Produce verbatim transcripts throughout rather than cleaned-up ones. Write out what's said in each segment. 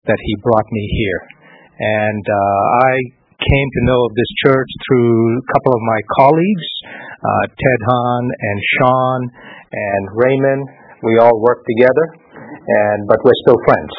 that he brought me here. And uh, I came to know of this church through a couple of my colleagues, uh, Ted Hahn and Sean and Raymond. We all work together, and but we're still friends.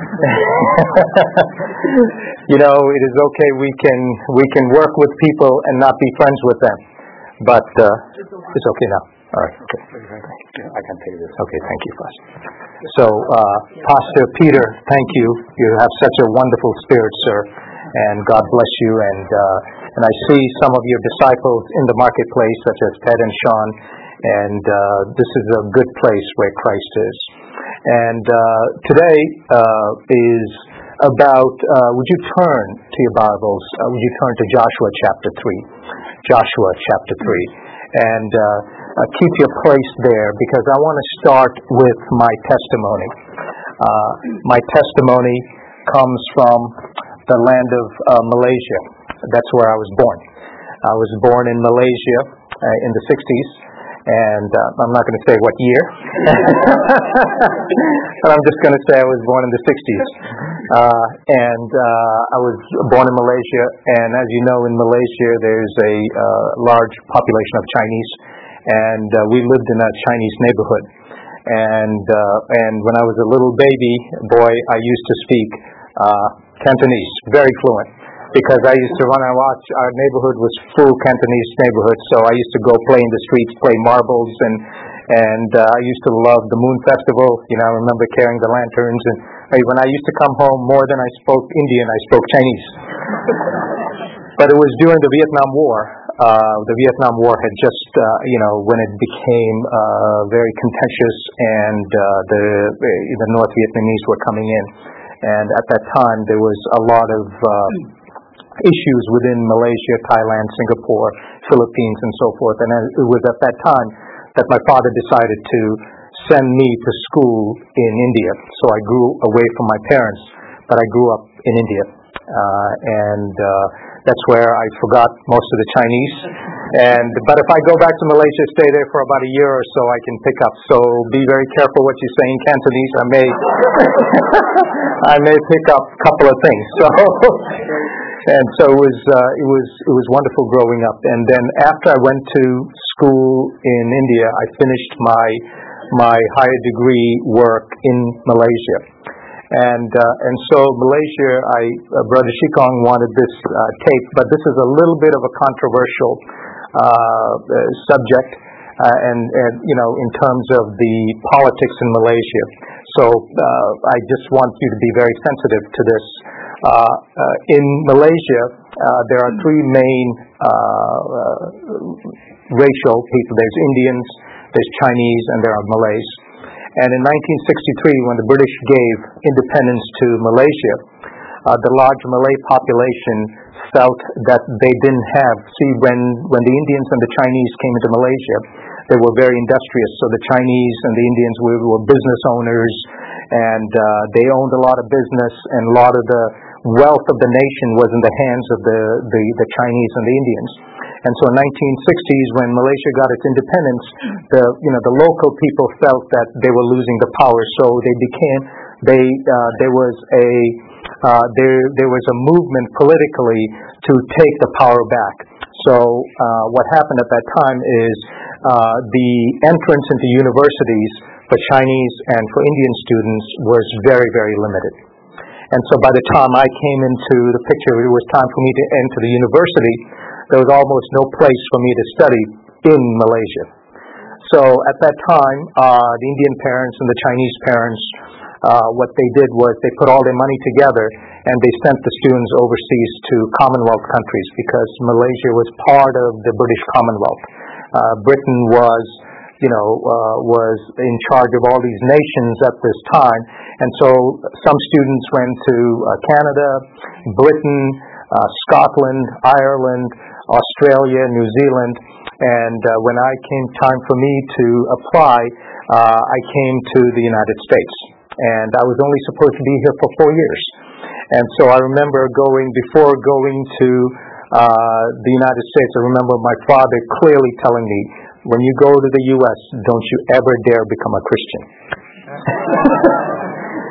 You know, it is okay. We can we can work with people and not be friends with them, but uh, it's okay now. All right. Okay. I can pay this. Okay. Thank you, Pastor. So, uh, Pastor Peter, thank you. You have such a wonderful spirit, sir, and God bless you. And uh, and I see some of your disciples in the marketplace, such as Ted and Sean, and uh, this is a good place where Christ is. And uh, today uh, is about, uh, would you turn to your Bibles, uh, would you turn to Joshua chapter three, Joshua chapter three, and uh, uh, keep your place there, because I want to start with my testimony. Uh, my testimony comes from the land of uh, Malaysia. That's where I was born. I was born in Malaysia uh, in the sixties. And uh, I'm not going to say what year, but I'm just going to say I was born in the sixties. Uh, and uh, I was born in Malaysia, and as you know, in Malaysia there's a uh, large population of Chinese, and uh, we lived in a Chinese neighborhood. And uh, and when I was a little baby boy, I used to speak uh, Cantonese, very fluent. Because I used to run and watch, our neighborhood was full Cantonese neighborhood, so I used to go play in the streets, play marbles, and and uh, I used to love the Moon Festival. You know, I remember carrying the lanterns, and uh, when I used to come home, more than I spoke Indian, I spoke Chinese. But it was during the Vietnam War. Uh, the Vietnam War had just, uh, you know, when it became uh, very contentious, and uh, the the North Vietnamese were coming in, and at that time there was a lot of uh, issues within Malaysia, Thailand, Singapore, Philippines, and so forth. And it was at that time that my father decided to send me to school in India. So I grew away from my parents, but I grew up in India. Uh, and uh, that's where I forgot most of the Chinese. And But if I go back to Malaysia, stay there for about a year or so, I can pick up. So be very careful what you say in Cantonese. I may, I may pick up a couple of things. So... And so it was uh, it was it was wonderful growing up. And then after I went to school in India, I finished my my higher degree work in Malaysia. And uh, and so Malaysia, I uh, Brother Shikong wanted this uh, tape, but this is a little bit of a controversial uh, subject, uh, and and you know, in terms of the politics in Malaysia. So uh, I just want you to be very sensitive to this. Uh, uh, in Malaysia, uh, there are three main uh, uh, racial people. There's Indians, there's Chinese, and there are Malays. And in nineteen sixty-three, when the British gave independence to Malaysia, uh, the large Malay population felt that they didn't have, see, when, when the Indians and the Chinese came into Malaysia, they were very industrious. So the Chinese and the Indians were, were business owners, and uh, they owned a lot of business, and a lot of the wealth of the nation was in the hands of the, the, the Chinese and the Indians. And so in nineteen sixties, when Malaysia got its independence, the you know the local people felt that they were losing the power, so they became they uh, there was a uh, there there was a movement politically to take the power back. So uh, what happened at that time is uh, the entrance into universities for Chinese and for Indian students was very, very limited. And so by the time I came into the picture, it was time for me to enter the university. There was almost no place for me to study in Malaysia. So at that time, uh, the Indian parents and the Chinese parents, uh, what they did was they put all their money together and they sent the students overseas to Commonwealth countries, because Malaysia was part of the British Commonwealth. Uh, Britain was, you know, uh, was in charge of all these nations at this time. And so some students went to uh, Canada, Britain, uh, Scotland, Ireland, Australia, New Zealand. And uh, when I came time for me to apply, uh, I came to the United States. And I was only supposed to be here for four years. And so I remember going, before going to uh, the United States, I remember my father clearly telling me, when you go to the U S, don't you ever dare become a Christian.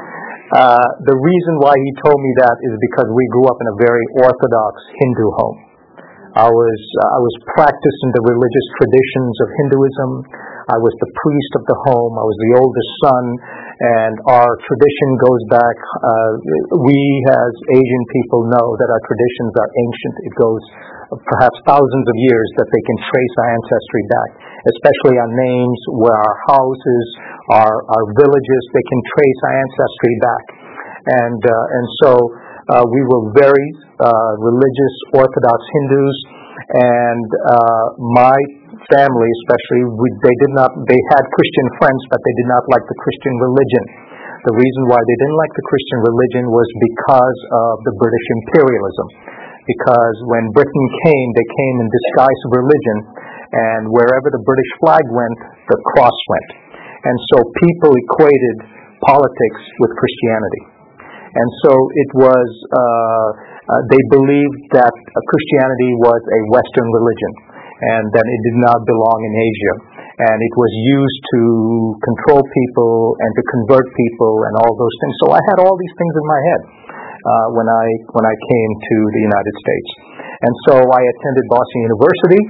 Uh, the reason why he told me that is because we grew up in a very orthodox Hindu home. I was uh, I was practicing the religious traditions of Hinduism. I was the priest of the home. I was the oldest son, and our tradition goes back. Uh, we, as Asian people, know that our traditions are ancient. It goes perhaps thousands of years that they can trace our ancestry back, especially our names, where our houses, our our villages, they can trace our ancestry back. And uh, and so uh, we were very uh, religious, Orthodox Hindus, and uh, my family, especially, we, they did not. They had Christian friends, but they did not like the Christian religion. The reason why they didn't like the Christian religion was because of the British imperialism. Because when Britain came, they came in disguise of religion, and wherever the British flag went, the cross went. And so people equated politics with Christianity. And so it was, uh, uh, they believed that uh, Christianity was a Western religion, and that it did not belong in Asia. And it was used to control people and to convert people and all those things. So I had all these things in my head uh, when I when I came to the United States. And so I attended Boston University.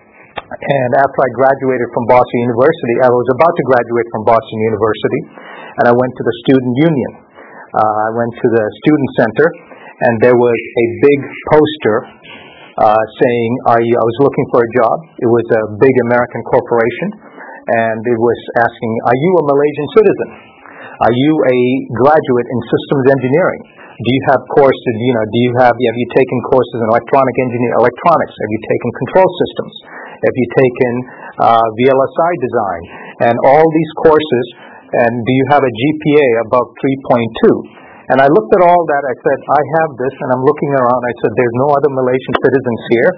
And after I graduated from Boston University, I was about to graduate from Boston University, and I went to the student union. Uh, I went to the student center, and there was a big poster uh, saying I, I was looking for a job. It was a big American corporation, and it was asking, "Are you a Malaysian citizen? Are you a graduate in systems engineering? Do you have courses? You know, do you have have you taken courses in electronic engineering, electronics? Have you taken control systems? Have you taken uh, V L S I design, and all these courses? And do you have a G P A above three point two?" And I looked at all that. I said, "I have this," and I'm looking around. I said, "There's no other Malaysian citizens here."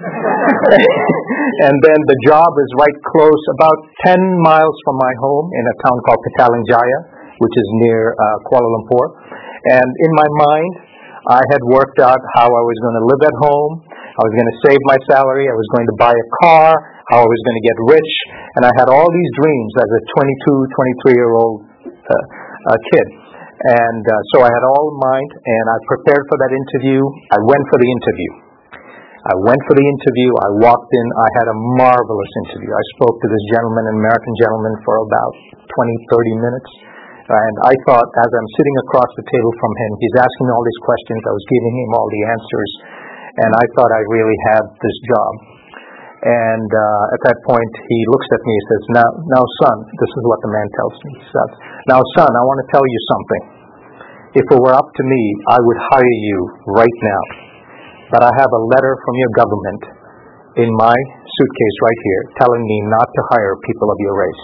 And then the job is right close, about ten miles from my home, in a town called Petaling Jaya, which is near uh, Kuala Lumpur. And in my mind, I had worked out how I was going to live at home. I was going to save my salary. I was going to buy a car. How I was going to get rich. And I had all these dreams as a twenty-two, twenty-three-year-old uh, uh, kid. And uh, so I had all in mind, and I prepared for that interview. I went for the interview. I went for the interview. I walked in. I had a marvelous interview. I spoke to this gentleman, an American gentleman, for about twenty, thirty minutes. And I thought, as I'm sitting across the table from him, he's asking me all these questions. I was giving him all the answers. And I thought I really had this job. And uh, at that point, he looks at me and says, now, now, son, this is what the man tells me. He says, "Now, son, I want to tell you something. If it were up to me, I would hire you right now. But I have a letter from your government in my suitcase right here telling me not to hire people of your race."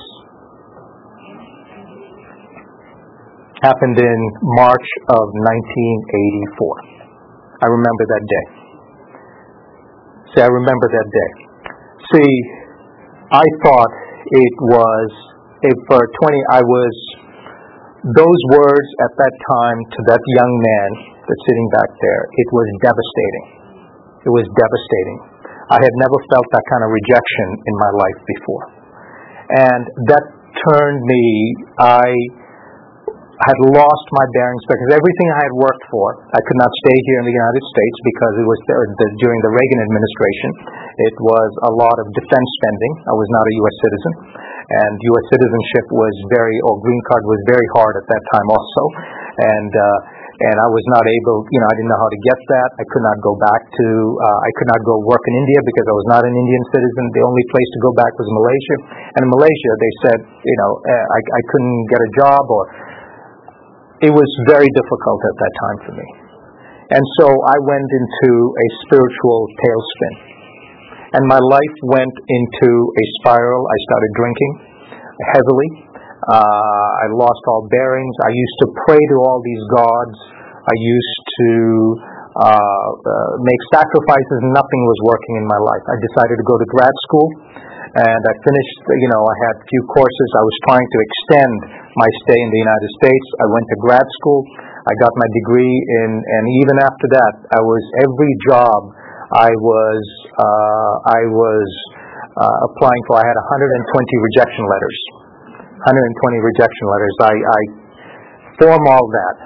Happened in March of nineteen eighty-four. I remember that day. See, I remember that day. See, I thought it was, if for twenty, I was, those words at that time to that young man that's sitting back there, it was devastating. It was devastating. I had never felt that kind of rejection in my life before. And that turned me, I had lost my bearings because everything I had worked for, I could not stay here in the United States because it was the, the, during the Reagan administration. It was a lot of defense spending. I was not a U S citizen, and U S citizenship was very, or green card was very hard at that time also. And uh, and I was not able, you know, I didn't know how to get that. I could not go back to, uh, I could not go work in India because I was not an Indian citizen. The only place to go back was Malaysia. And in Malaysia, they said, you know, I, I couldn't get a job, or it was very difficult at that time for me. And so I went into a spiritual tailspin. And my life went into a spiral. I started drinking heavily. Uh, I lost all bearings. I used to pray to all these gods. I used to uh, uh, make sacrifices. Nothing was working in my life. I decided to go to grad school. And I finished, you know, I had a few courses. I was trying to extend my stay in the United States. I went to grad school. I got my degree in, and even after that, I was, every job I was, uh, I was uh, applying for, I had one hundred twenty rejection letters. one hundred twenty rejection letters. I, I form all that.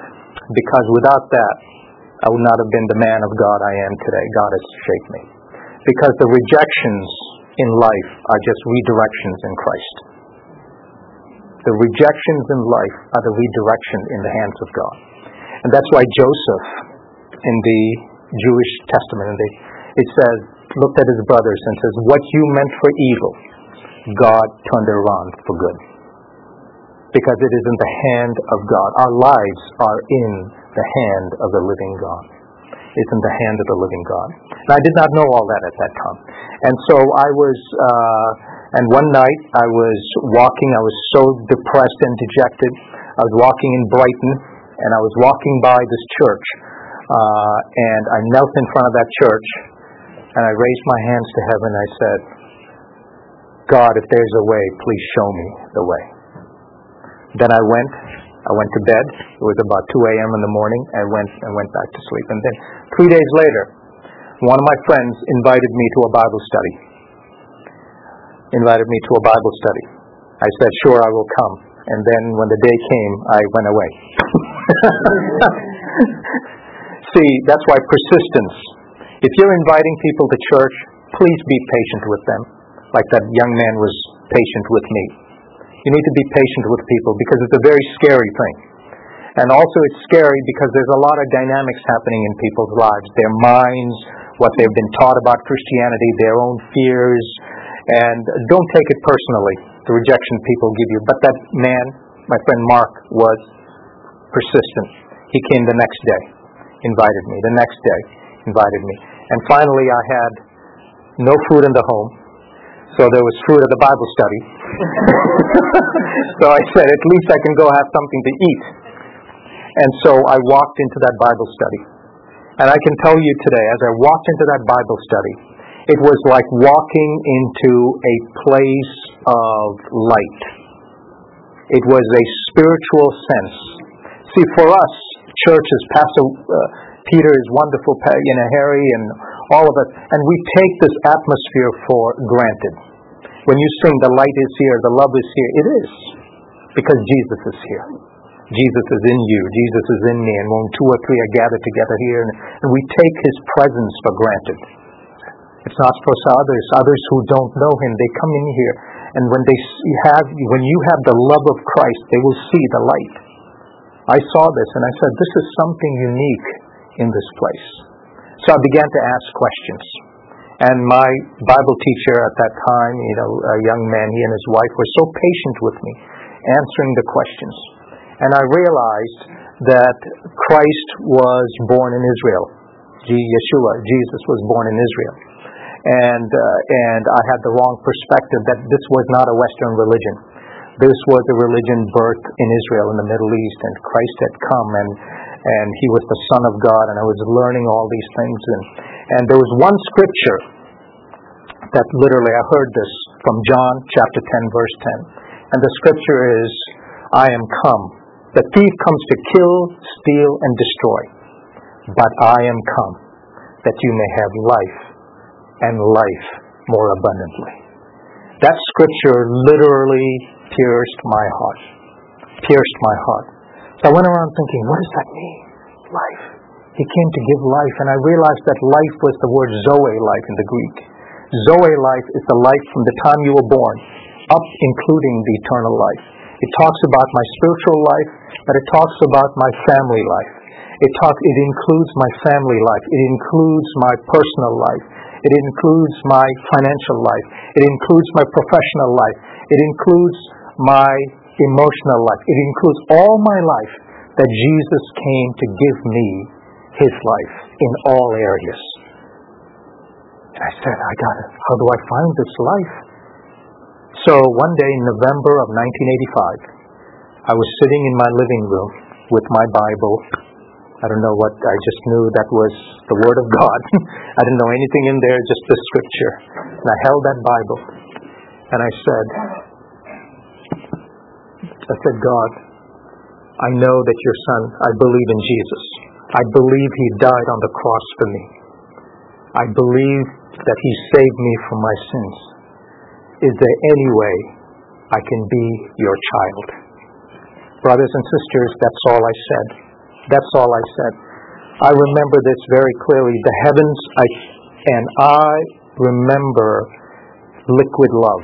because without that, I would not have been the man of God I am today. God has shaped me. Because the rejections in life are just redirections in Christ. The rejections in life are the redirection in the hands of God. And that's why Joseph, in the Jewish Testament, it says, looked at his brothers and says, what you meant for evil, God turned it around for good. Because it is in the hand of God. Our lives are in the hand of the living God. It's in the hand of the living God. And I did not know all that at that time. And so I was, uh, and one night I was walking, I was so depressed and dejected. I was walking in Brighton, and I was walking by this church, uh, and I knelt in front of that church, and I raised my hands to heaven. I said, God, if there's a way, please show me the way. Then I went, I went to bed. It was about two a.m. in the morning. I went and went back to sleep. And then three days later, one of my friends invited me to a Bible study. Invited me to a Bible study. I said, sure, I will come. And then when the day came, I went away. See, that's why persistence. If you're inviting people to church, please be patient with them, like that young man was patient with me. You need to be patient with people because it's a very scary thing. And also it's scary because there's a lot of dynamics happening in people's lives. Their minds, what they've been taught about Christianity, their own fears. And don't take it personally, the rejection people give you. But that man, my friend Mark, was persistent. He came the next day, invited me. The next day, invited me. And finally I had no food in the home. So there was food at the Bible study. So I said, at least I can go have something to eat. And so I walked into that Bible study. And I can tell you today, as I walked into that Bible study, it was like walking into a place of light. It was a spiritual sense. See, for us, churches, Pastor uh, Peter is wonderful, you know, Harry and all of us, and we take this atmosphere for granted. When you sing, the light is here, the love is here, it is. Because Jesus is here. Jesus is in you, Jesus is in me, and when two or three are gathered together here, and, and we take His presence for granted. It's not for others. Others who don't know Him, they come in here, and when they have, when you have the love of Christ, they will see the light. I saw this, and I said, this is something unique in this place. So I began to ask questions. And my Bible teacher at that time, you know, a young man, he and his wife were so patient with me, answering the questions. And I realized that Christ was born in Israel. Yeshua, Jesus was born in Israel. And uh, and I had the wrong perspective that this was not a Western religion. This was a religion birthed in Israel, in the Middle East, and Christ had come, and and He was the Son of God, and I was learning all these things. And, and there was one scripture that literally, I heard this from John chapter ten, verse ten. And the scripture is, I am come. The thief comes to kill, steal, and destroy. But I am come, that you may have life, and life more abundantly. That scripture literally pierced my heart. Pierced my heart. So I went around thinking, what does that mean? Life. He came to give life, and I realized that life was the word Zoe life in the Greek. Zoe life is the life from the time you were born, up including the eternal life. It talks about my spiritual life, but it talks about my family life. It talks. It includes my family life. It includes my personal life. It includes my financial life. It includes my professional life. It includes my emotional life. It includes all my life that Jesus came to give me His life in all areas. And I said, I got it. How do I find this life? So one day in November of nineteen eighty-five, I was sitting in my living room with my Bible. I don't know what, I just knew that was the Word of God. I didn't know anything in there, just the Scripture. And I held that Bible, and I said, I said, God, I know that your Son, I believe in Jesus. I believe He died on the cross for me. I believe that He saved me from my sins. Is there any way I can be your child? Brothers and sisters, that's all I said. That's all I said. I remember this very clearly. The heavens, I, and I remember liquid love.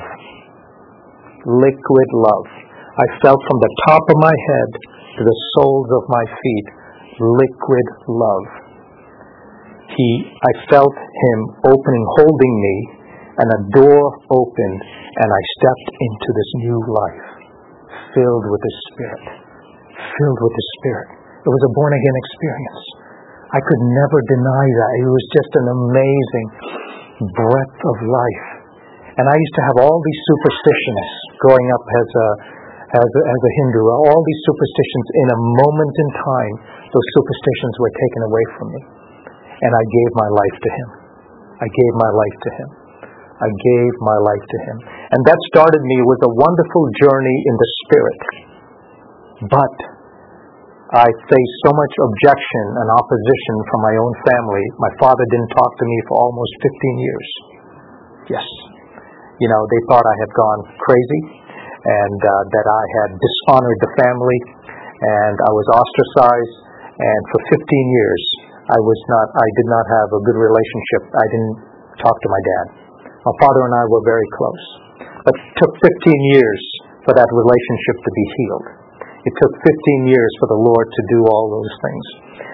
Liquid love. I felt from the top of my head to the soles of my feet, liquid love. He, I felt him opening, holding me, and a door opened, and I stepped into this new life, filled with the Spirit. Filled with the Spirit. It was a born-again experience. I could never deny that. It was just an amazing breath of life. And I used to have all these superstitions growing up as a as a, as a Hindu. All these superstitions, in a moment in time, those superstitions were taken away from me. And I gave my life to Him. I gave my life to Him. I gave my life to Him. And that started me with a wonderful journey in the Spirit. But I faced so much objection and opposition from my own family. My father didn't talk to me for almost fifteen years. Yes. You know, they thought I had gone crazy and uh, that I had dishonored the family, and I was ostracized. And for fifteen years, I was not, I did not have a good relationship. I didn't talk to my dad. My father and I were very close. But it took fifteen years for that relationship to be healed. It took fifteen years for the Lord to do all those things.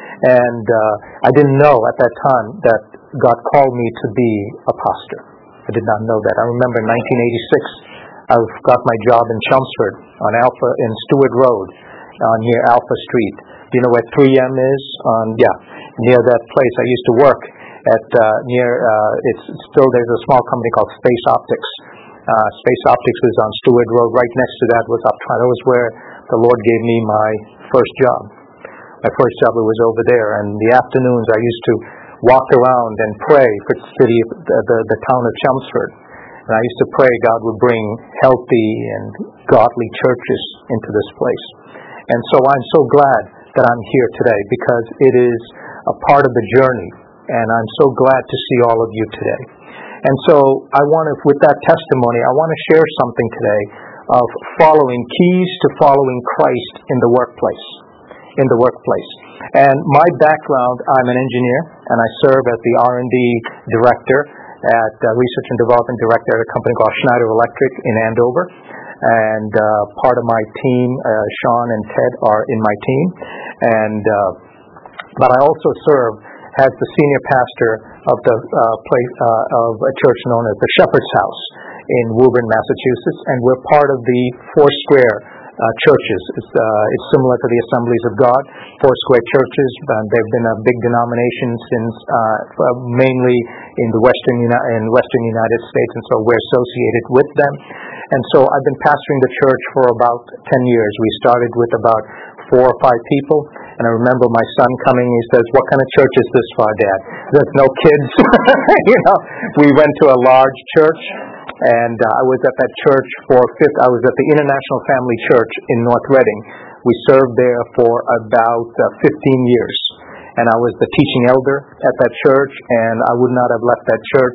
And uh, I didn't know at that time that God called me to be a pastor. I did not know that. I remember in nineteen eighty-six, I got my job in Chelmsford on Alpha, in Stewart Road, uh, near Alpha Street. Do you know where three M is? Um, yeah, near that place. I used to work at uh, near. Uh, it's still there's a small company called Space Optics. Uh, Space Optics was on Stewart Road. Right next to that was Uptown. That was where the Lord gave me my first job. My first job was over there. And the afternoons I used to walk around and pray for the city, the, the, the town of Chelmsford. And I used to pray God would bring healthy and godly churches into this place. And so I'm so glad that I'm here today, because it is a part of the journey. And I'm so glad to see all of you today. And so I want to, with that testimony, I want to share something today of following, keys to following Christ in the workplace. In the workplace. And my background, I'm an engineer, and I serve as the R and D director at uh, Research and Development Director at a company called Schneider Electric in Andover. And uh, part of my team, uh, Sean and Ted, are in my team. And uh, but I also serve as the senior pastor of the uh, place uh, of a church known as the Shepherd's House in Woburn, Massachusetts, and we're part of the Foursquare uh, churches. It's, uh, it's similar to the Assemblies of God, Foursquare churches. Uh, they've been a big denomination since uh, mainly in the Western Uni- in Western United States, and so we're associated with them. And so I've been pastoring the church for about ten years. We started with about four or five people. And I remember my son coming, he says, "What kind of church is this for, Dad?" There's no kids. You know, we went to a large church, and uh, I was at that church for fifth. I was at the International Family Church in North Reading. We served there for about uh, fifteen years. And I was the teaching elder at that church, and I would not have left that church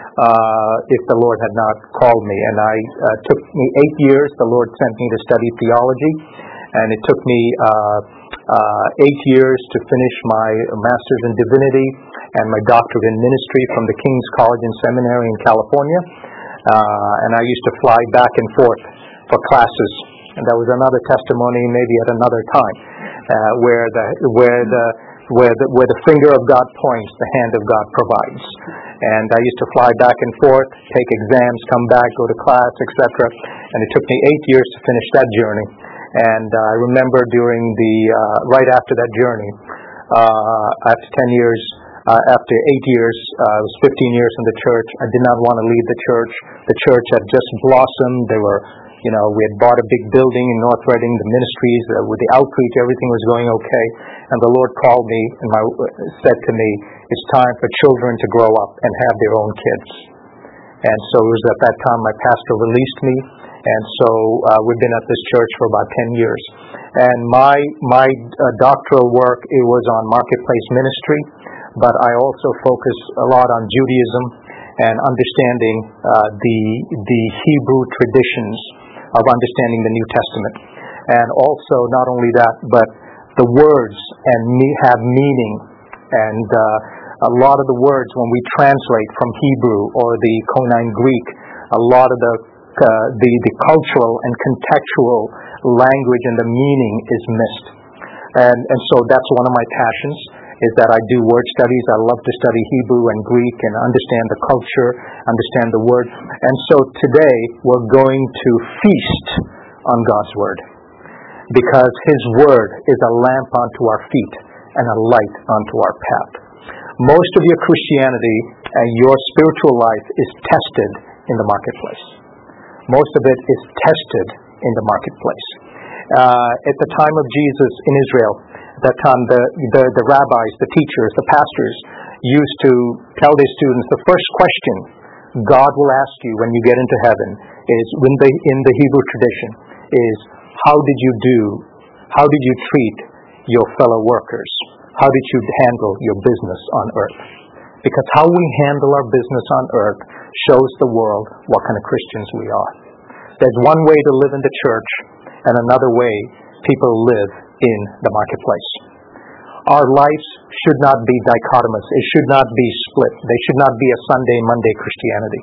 uh, if the Lord had not called me. And I uh, took me eight years. The Lord sent me to study theology, and it took me uh, uh, eight years to finish my master's in divinity and my doctorate in ministry from the King's College and Seminary in California. Uh, and I used to fly back and forth for classes. And that was another testimony, maybe at another time, uh, where the where the where the where the finger of God points, the hand of God provides. And I used to fly back and forth, take exams, come back, go to class, et cetera. And it took me eight years to finish that journey. And uh, I remember during the uh, right after that journey, uh, after ten years, uh, after eight years, uh, I was fifteen years in the church. I did not want to leave the church. The church had just blossomed. They were, you know, we had bought a big building in North Reading. The ministries, uh, with the outreach, everything was going okay. And the Lord called me and my, said to me, "It's time for children to grow up and have their own kids." And so it was at that time my pastor released me. And so uh, we've been at this church for about ten years. And my my uh, doctoral work, it was on marketplace ministry, but I also focus a lot on Judaism and understanding uh, the the Hebrew traditions of understanding the New Testament. And also, not only that, but the words and me- have meaning. And uh, a lot of the words, when we translate from Hebrew or the Koine Greek, a lot of the uh, the, the cultural and contextual language and the meaning is missed. And, and so that's one of my passions, is that I do word studies. I love to study Hebrew and Greek and understand the culture, understand the word. And so today we're going to feast on God's word, because His word is a lamp unto our feet and a light unto our path. Most of your Christianity and your spiritual life is tested in the marketplace. Most of it is tested in the marketplace. Uh, at the time of Jesus in Israel, at that time the, the, the rabbis, the teachers, the pastors used to tell their students, the first question God will ask you when you get into heaven is, when they, in the Hebrew tradition, is, how did you do, how did you treat your fellow workers? How did you handle your business on earth? Because how we handle our business on earth shows the world what kind of Christians we are. There's one way to live in the church and another way people live in the marketplace. Our lives should not be dichotomous. It should not be split. They should not be a Sunday, Monday Christianity.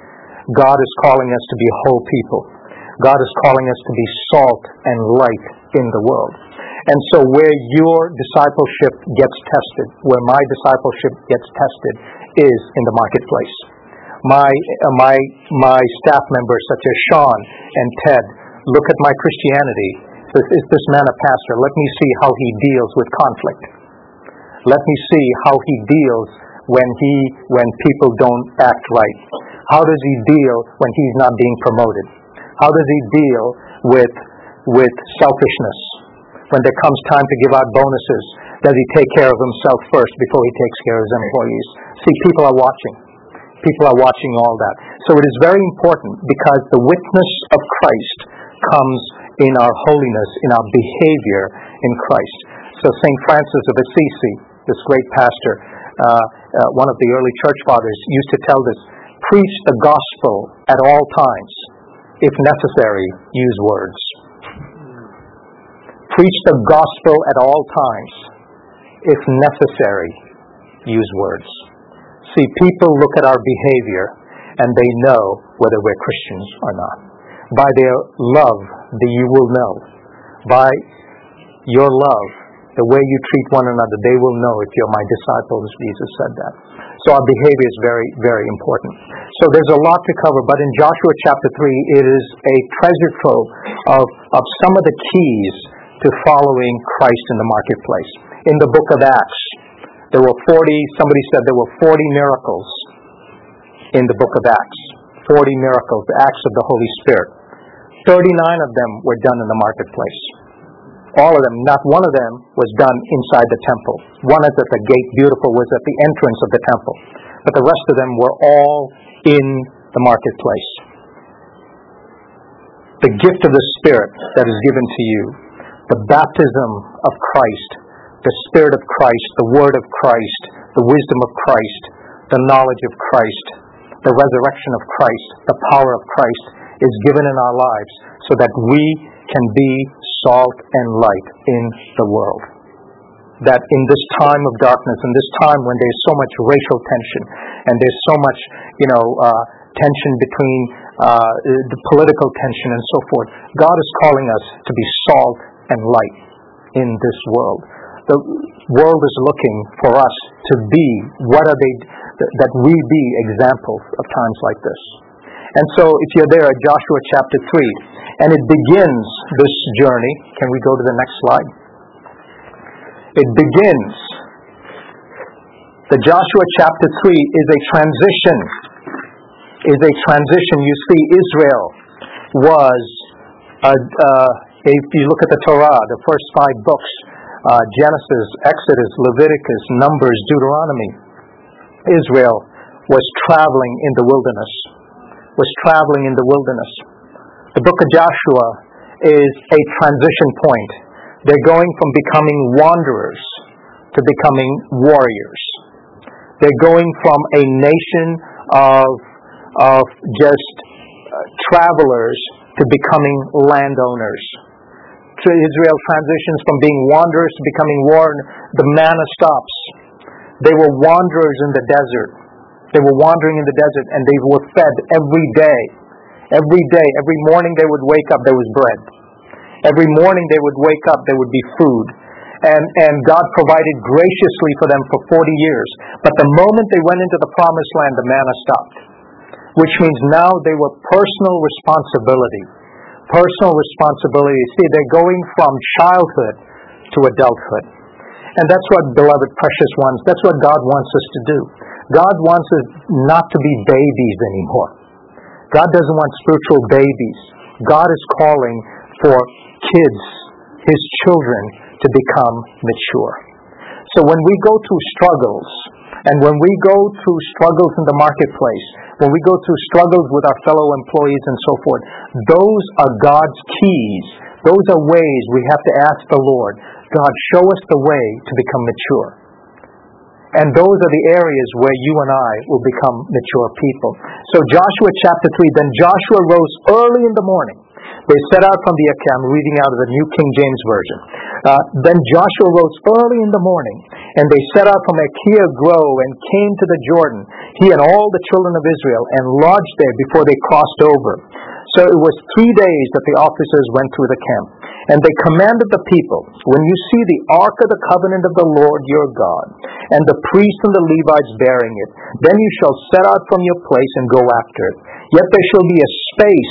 God is calling us to be whole people. God is calling us to be salt and light in the world. And so where your discipleship gets tested, where my discipleship gets tested, is in the marketplace. My uh, my my staff members, such as Sean and Ted, look at my Christianity. Says, is this man a pastor? Let me see how he deals with conflict. Let me see how he deals when he when people don't act right. How does he deal when he's not being promoted? How does he deal with with selfishness? When there comes time to give out bonuses, does he take care of himself first before he takes care of his employees? See, people are watching. People are watching all that. So it is very important, because the witness of Christ comes in our holiness, in our behavior in Christ. So Saint Francis of Assisi, this great pastor, uh, uh, one of the early church fathers, used to tell this, preach the gospel at all times. If necessary, use words. Preach the gospel at all times. If necessary, use words. See, people look at our behavior and they know whether we're Christians or not. By their love, the, you will know. By your love, the way you treat one another, they will know if you're my disciples. Jesus said that. So our behavior is very, very important. So there's a lot to cover, but in Joshua chapter three, it is a treasure trove of, of some of the keys to following Christ in the marketplace. In the book of Acts, there were forty, somebody said there were forty miracles in the book of Acts. forty miracles, the acts of the Holy Spirit. thirty-nine of them were done in the marketplace. All of them, not one of them was done inside the temple. One is at the gate, beautiful, was at the entrance of the temple. But the rest of them were all in the marketplace. The gift of the Spirit that is given to you, the baptism of Christ, the Spirit of Christ, the Word of Christ, the wisdom of Christ, the knowledge of Christ, the resurrection of Christ, the power of Christ is given in our lives so that we can be salt and light in the world. That in this time of darkness, in this time when there's so much racial tension and there's so much, you know, uh, tension between uh, the political tension and so forth, God is calling us to be salt and light in this world. The world is looking for us to be, what are they, that we be examples of times like this. And so if you're there at Joshua chapter three, and it begins this journey, can we go to the next slide? It begins, the Joshua chapter three is a transition, is a transition. You see, Israel was, a, uh, if you look at the Torah, the first five books, uh, Genesis, Exodus, Leviticus, Numbers, Deuteronomy, Israel was traveling in the wilderness, was traveling in the wilderness. The book of Joshua is a transition point. They're going from becoming wanderers to becoming warriors. They're going from a nation of, of just uh, travelers to becoming landowners. Israel transitions from being wanderers to becoming warned, the manna stops. They were wanderers in the desert. They were wandering in the desert, and they were fed every day. Every day, every morning they would wake up, there was bread. Every morning they would wake up, there would be food. And, and God provided graciously for them for forty years. But the moment they went into the promised land, the manna stopped. Which means now they were personal responsibility. Personal responsibility. See, they're going from childhood to adulthood. And that's what, beloved, precious ones, that's what God wants us to do. God wants us not to be babies anymore. God doesn't want spiritual babies. God is calling for kids, His children, to become mature. So when we go through struggles, and when we go through struggles in the marketplace, when we go through struggles with our fellow employees and so forth, those are God's keys. Those are ways we have to ask the Lord, God, show us the way to become mature. And those are the areas where you and I will become mature people. So Joshua chapter three, then Joshua rose early in the morning. They set out from the Acam, reading out of the New King James Version. Uh, then Joshua rose early in the morning, and they set out from Achaia Grove and came to the Jordan, he and all the children of Israel, and lodged there before they crossed over. So it was three days that the officers went through the camp. And they commanded the people, when you see the ark of the covenant of the Lord your God, and the priests and the Levites bearing it, then you shall set out from your place and go after it. Yet there shall be a space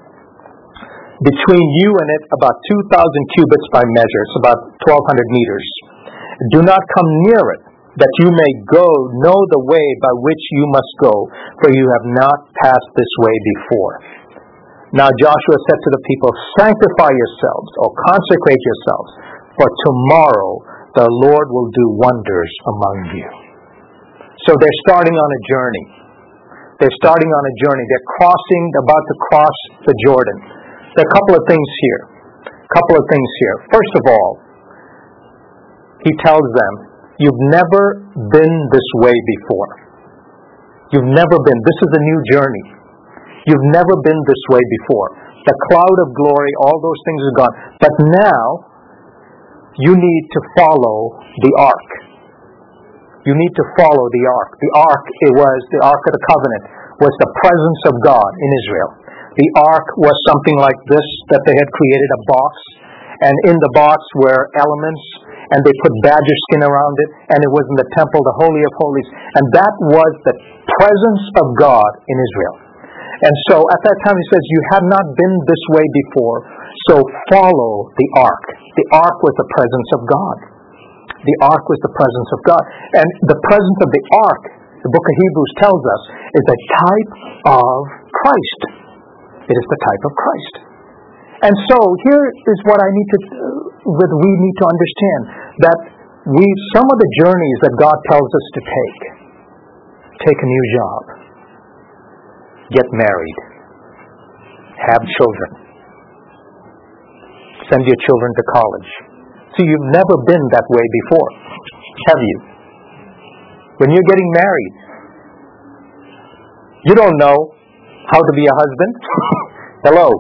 between you and it about two thousand cubits by measure. It's about twelve hundred meters. Do not come near it, that you may go, know the way by which you must go, for you have not passed this way before. Now Joshua said to the people, sanctify yourselves, or consecrate yourselves, for tomorrow the Lord will do wonders among you. So they're starting on a journey. They're starting on a journey. They're crossing, about to cross the Jordan. There are a couple of things here. A couple of things here. First of all, he tells them, you've never been this way before. You've never been. This is a new journey. You've never been this way before. The cloud of glory, all those things are gone. But now, you need to follow the ark. You need to follow the ark. The ark, it was the ark of the covenant, was the presence of God in Israel. The ark was something like this, that they had created a box, and in the box were elements, and they put badger skin around it, and it was in the temple, the Holy of Holies, and that was the presence of God in Israel. And so at that time he says, you have not been this way before, so follow the ark. The ark was the presence of God. The ark was the presence of God. And the presence of the ark, the book of Hebrews tells us, is a type of Christ. It is the type of Christ. And so here is what I need to, what we need to understand, that we, some of the journeys that God tells us to take, take a new job, get married, have children, send your children to college. See, you've never been that way before, have you? When you're getting married, you don't know how to be a husband. Hello.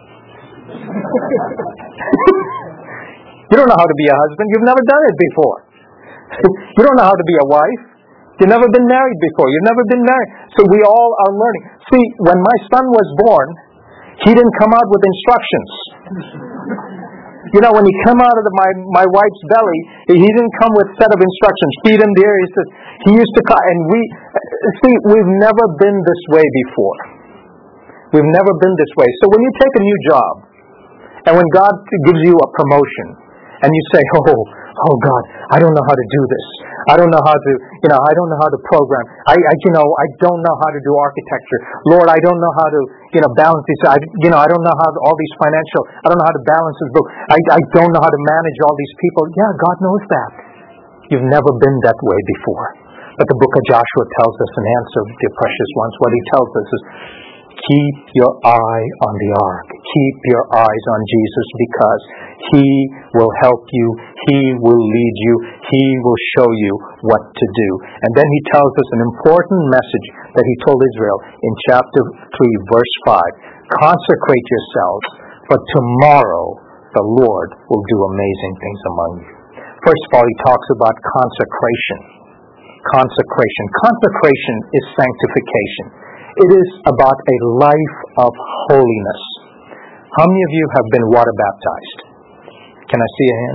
You don't know how to be a husband. You've never done it before. You don't know how to be a wife. You've never been married before. You've never been married. So we all are learning. See, when my son was born, he didn't come out with instructions. You know, when he came out of the, my, my wife's belly, he didn't come with a set of instructions. Feed him there. He says, he used to come. And we, see, we've never been this way before. We've never been this way. So when you take a new job, and when God gives you a promotion, and you say, oh, oh God, I don't know how to do this. I don't know how to, you know, I don't know how to program. I, I you know, I don't know how to do architecture. Lord, I don't know how to, you know, balance these. I, you know, I don't know how to, all these financial. I don't know how to balance this book. I, I don't know how to manage all these people. Yeah, God knows that. You've never been that way before. But the book of Joshua tells us an answer, dear precious ones. What he tells us is, keep your eye on the ark. Keep your eyes on Jesus, because He will help you. He will lead you. He will show you what to do. And then He tells us an important message that He told Israel in chapter three, verse five. Consecrate yourselves, for tomorrow the Lord will do amazing things among you. First of all, he talks about consecration. Consecration. Consecration is sanctification. It is about a life of holiness. How many of you have been water baptized? Can I see a hand?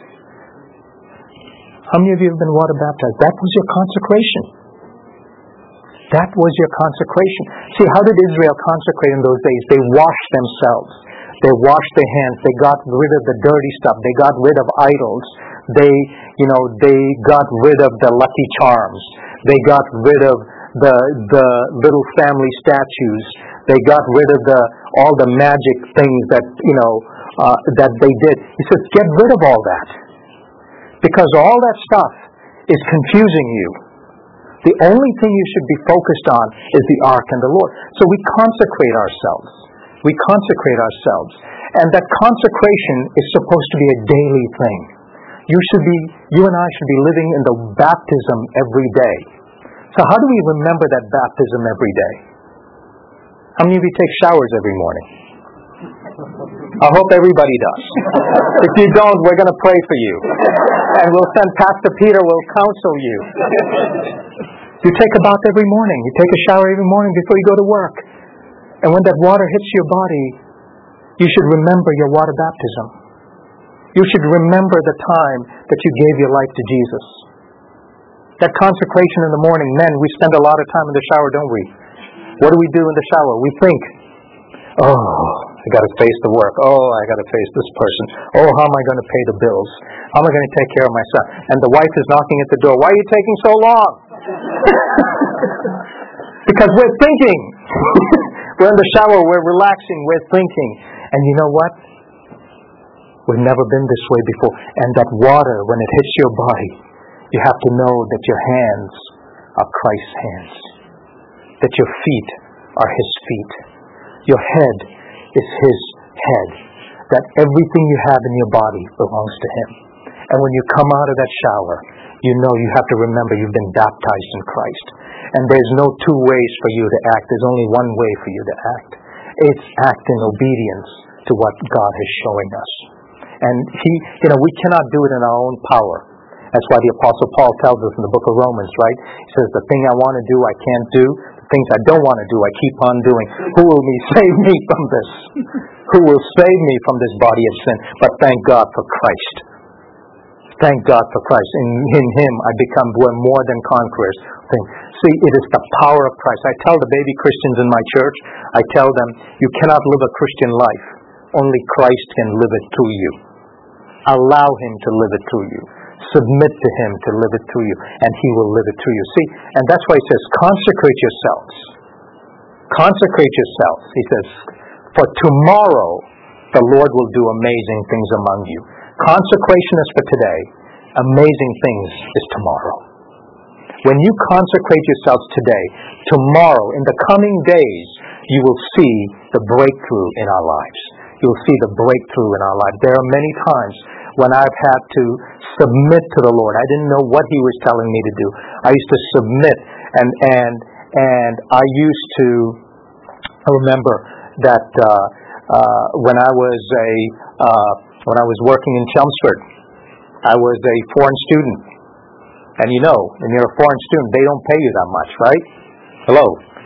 How many of you have been water baptized? That was your consecration. That was your consecration. See, how did Israel consecrate in those days? They washed themselves. They washed their hands. They got rid of the dirty stuff. They got rid of idols. They, you know, they got rid of the Lucky Charms. They got rid of the the little family statues. They got rid of the all the magic things that, you know, uh, that they did. He says, get rid of all that. Because all that stuff is confusing you. The only thing you should be focused on is the ark and the Lord. So we consecrate ourselves. We consecrate ourselves. And that consecration is supposed to be a daily thing. You should be, you and I should be living in the baptism every day. So how do we remember that baptism every day? How many of you take showers every morning? I hope everybody does. If you don't, we're going to pray for you. And we'll send Pastor Peter, will counsel you. You take a bath every morning. You take a shower every morning before you go to work. And when that water hits your body, you should remember your water baptism. You should remember the time that you gave your life to Jesus. That consecration in the morning, men, we spend a lot of time in the shower, don't we? What do we do in the shower? We think, oh, I got to face the work. Oh, I got to face this person. Oh, how am I going to pay the bills? How am I going to take care of myself? And the wife is knocking at the door. Why are you taking so long? Because we're thinking. We're in the shower. We're relaxing. We're thinking. And you know what? We've never been this way before. And that water, when it hits your body, you have to know that your hands are Christ's hands. That your feet are His feet. Your head is His head. That everything you have in your body belongs to Him. And when you come out of that shower, you know you have to remember you've been baptized in Christ. And there's no two ways for you to act. There's only one way for you to act. It's act in obedience to what God is showing us. And He, you know, we cannot do it in our own power. That's why the Apostle Paul tells us in the book of Romans, right? He says, the thing I want to do, I can't do. The things I don't want to do, I keep on doing. Who will me save me from this? Who will save me from this body of sin? But thank God for Christ. Thank God for Christ. In, in Him, I become more than conquerors. See, it is the power of Christ. I tell the baby Christians in my church, I tell them, you cannot live a Christian life. Only Christ can live it through you. Allow Him to live it through you. Submit to Him to live it through you, and He will live it through you. See, and that's why He says, consecrate yourselves. Consecrate yourselves. He says, for tomorrow the Lord will do amazing things among you. Consecration is for today. Amazing things is tomorrow. When you consecrate yourselves today, tomorrow, in the coming days, you will see the breakthrough in our lives. You'll see the breakthrough in our lives. There are many times when I've had to submit to the Lord. I didn't know what He was telling me to do. I used to submit, and and and I used to. I remember that uh, uh, when I was a uh, when I was working in Chelmsford, I was a foreign student, and you know, when you're a foreign student, they don't pay you that much, right? Hello,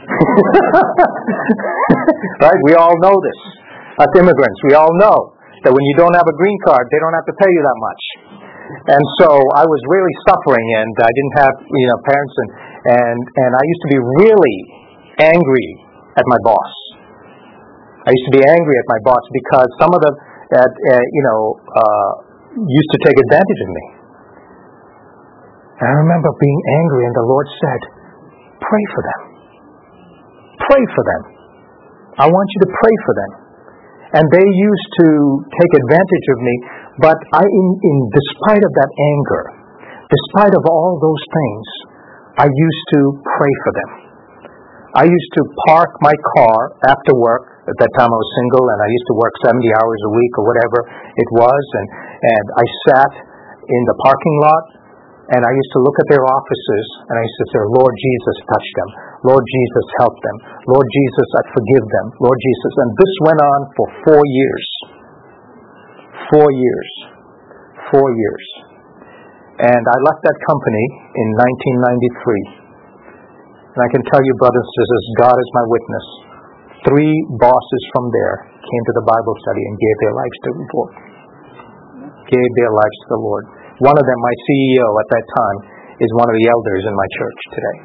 right? We all know this. As immigrants, we all know that when you don't have a green card, they don't have to pay you that much. And so I was really suffering, and I didn't have, you know, parents, and and, and I used to be really angry at my boss. I used to be angry at my boss because some of them, that uh, you know, uh, used to take advantage of me. And I remember being angry, and the Lord said, "Pray for them. Pray for them. I want you to pray for them." And they used to take advantage of me, but I, in, in despite of that anger, despite of all those things, I used to pray for them. I used to park my car after work. At that time I was single, and I used to work seventy hours a week or whatever it was, and, and I sat in the parking lot, and I used to look at their offices, and I used to say, "Lord Jesus, touch them. Lord Jesus, help them. Lord Jesus, I forgive them. Lord Jesus." And this went on for four years. Four years. Four years. And I left that company in nineteen ninety-three. And I can tell you, brothers and sisters, God is my witness. Three bosses from there came to the Bible study and gave their lives to the Lord. Gave their lives to the Lord. One of them, my C E O at that time, is one of the elders in my church today.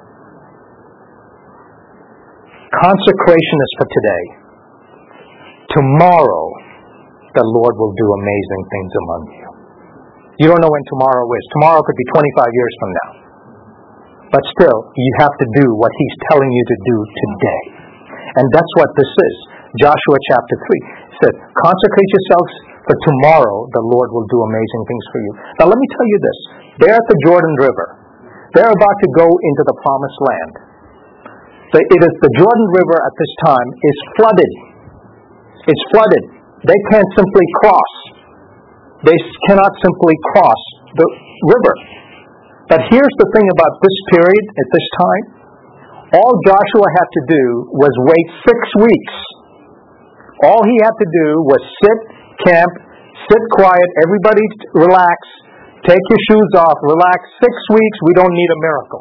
Consecration is for today. Tomorrow, the Lord will do amazing things among you. You don't know when tomorrow is. Tomorrow could be twenty-five years from now. But still, you have to do what He's telling you to do today. And that's what this is. Joshua chapter three said, consecrate yourselves, for tomorrow the Lord will do amazing things for you. Now let me tell you this. They're at the Jordan River. They're about to go into the promised land. The, it is the Jordan River at this time is flooded. It's flooded. They can't simply cross. They cannot simply cross the river. But here's the thing about this period at this time. All Joshua had to do was wait six weeks. All he had to do was sit, camp, sit quiet, everybody relax, take your shoes off, relax. Six weeks, we don't need a miracle.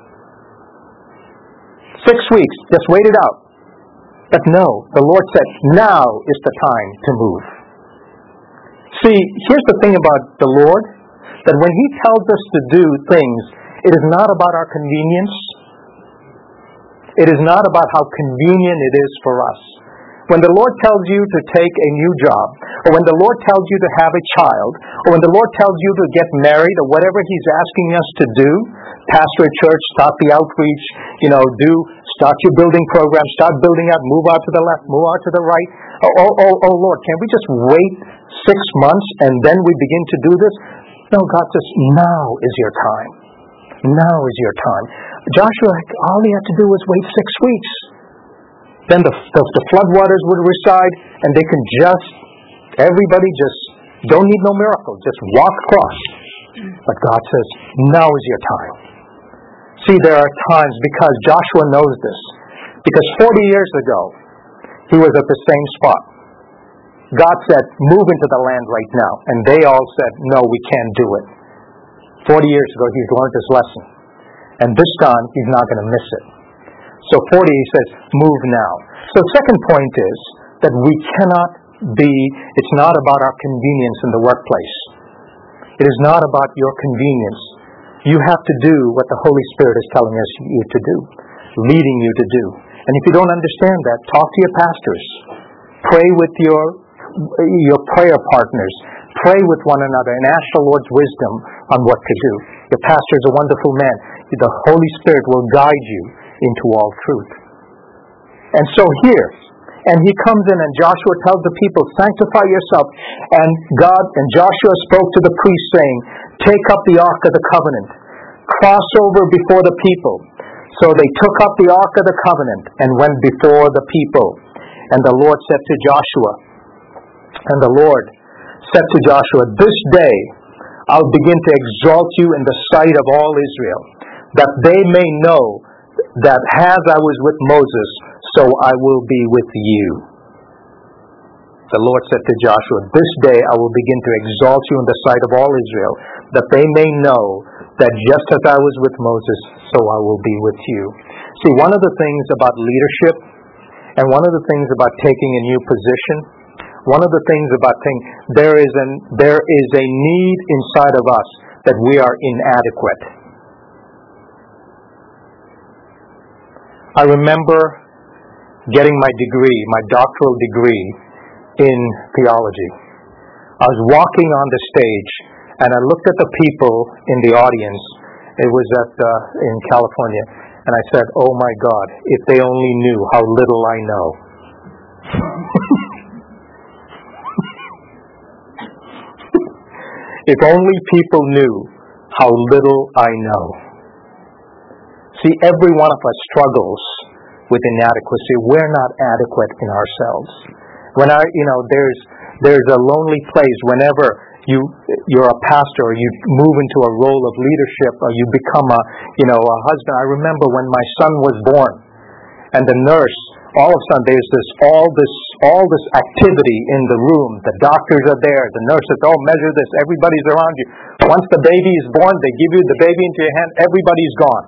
Six weeks, just wait it out. But no, the Lord said, now is the time to move. See, here's the thing about the Lord, that when He tells us to do things, it is not about our convenience. It is not about how convenient it is for us. When the Lord tells you to take a new job, or when the Lord tells you to have a child, or when the Lord tells you to get married, or whatever He's asking us to do, pastor a church, start the outreach, you know, do, start your building program, start building out, move out to the left, move out to the right. Oh, oh, oh, oh Lord, can we just wait six months and then we begin to do this? No, God says, now is your time. Now is your time. Joshua, all he had to do was wait six weeks. Then the, the, the floodwaters would reside, and they can just, everybody just don't need no miracle. Just walk across. But God says, now is your time. See, there are times, because Joshua knows this, because forty years ago, he was at the same spot. God said, move into the land right now. And they all said, no, we can't do it. forty years ago, he's learned his lesson. And this time, he's not going to miss it. So forty, he says, move now. So second point is that we cannot be, it's not about our convenience in the workplace. It is not about your convenience. You have to do what the Holy Spirit is telling us you to do, leading you to do. And if you don't understand that, talk to your pastors. Pray with your, your prayer partners. Pray with one another and ask the Lord's wisdom on what to do. Your pastor is a wonderful man. The Holy Spirit will guide you into all truth. And so here, and he comes in and Joshua tells the people, sanctify yourself. And God and Joshua spoke to the priests saying, take up the Ark of the Covenant. Cross over before the people. So they took up the Ark of the Covenant and went before the people. And the Lord said to Joshua, and the Lord said to Joshua, this day I'll begin to exalt you in the sight of all Israel, that they may know that as I was with Moses, so I will be with you. The Lord said to Joshua, this day I will begin to exalt you in the sight of all Israel, that they may know that just as I was with Moses, so I will be with you. See, one of the things about leadership, and one of the things about taking a new position, one of the things about things, there is an there is a need inside of us that we are inadequate. I remember getting my degree, my doctoral degree in theology. I was walking on the stage, and I looked at the people in the audience. It was at uh, in California, and I said, "Oh my God, if they only knew how little I know." If only people knew how little I know. See, every one of us struggles with inadequacy. We're not adequate in ourselves. When I, you know, there's there's a lonely place whenever you you're a pastor, or you move into a role of leadership, or you become a, you know, a husband. I remember when my son was born, and the nurse, all of a sudden, there's this all this all this activity in the room. The doctors are there, the nurses, oh, measure this, everybody's around you. Once the baby is born, they give you the baby into your hand, everybody's gone.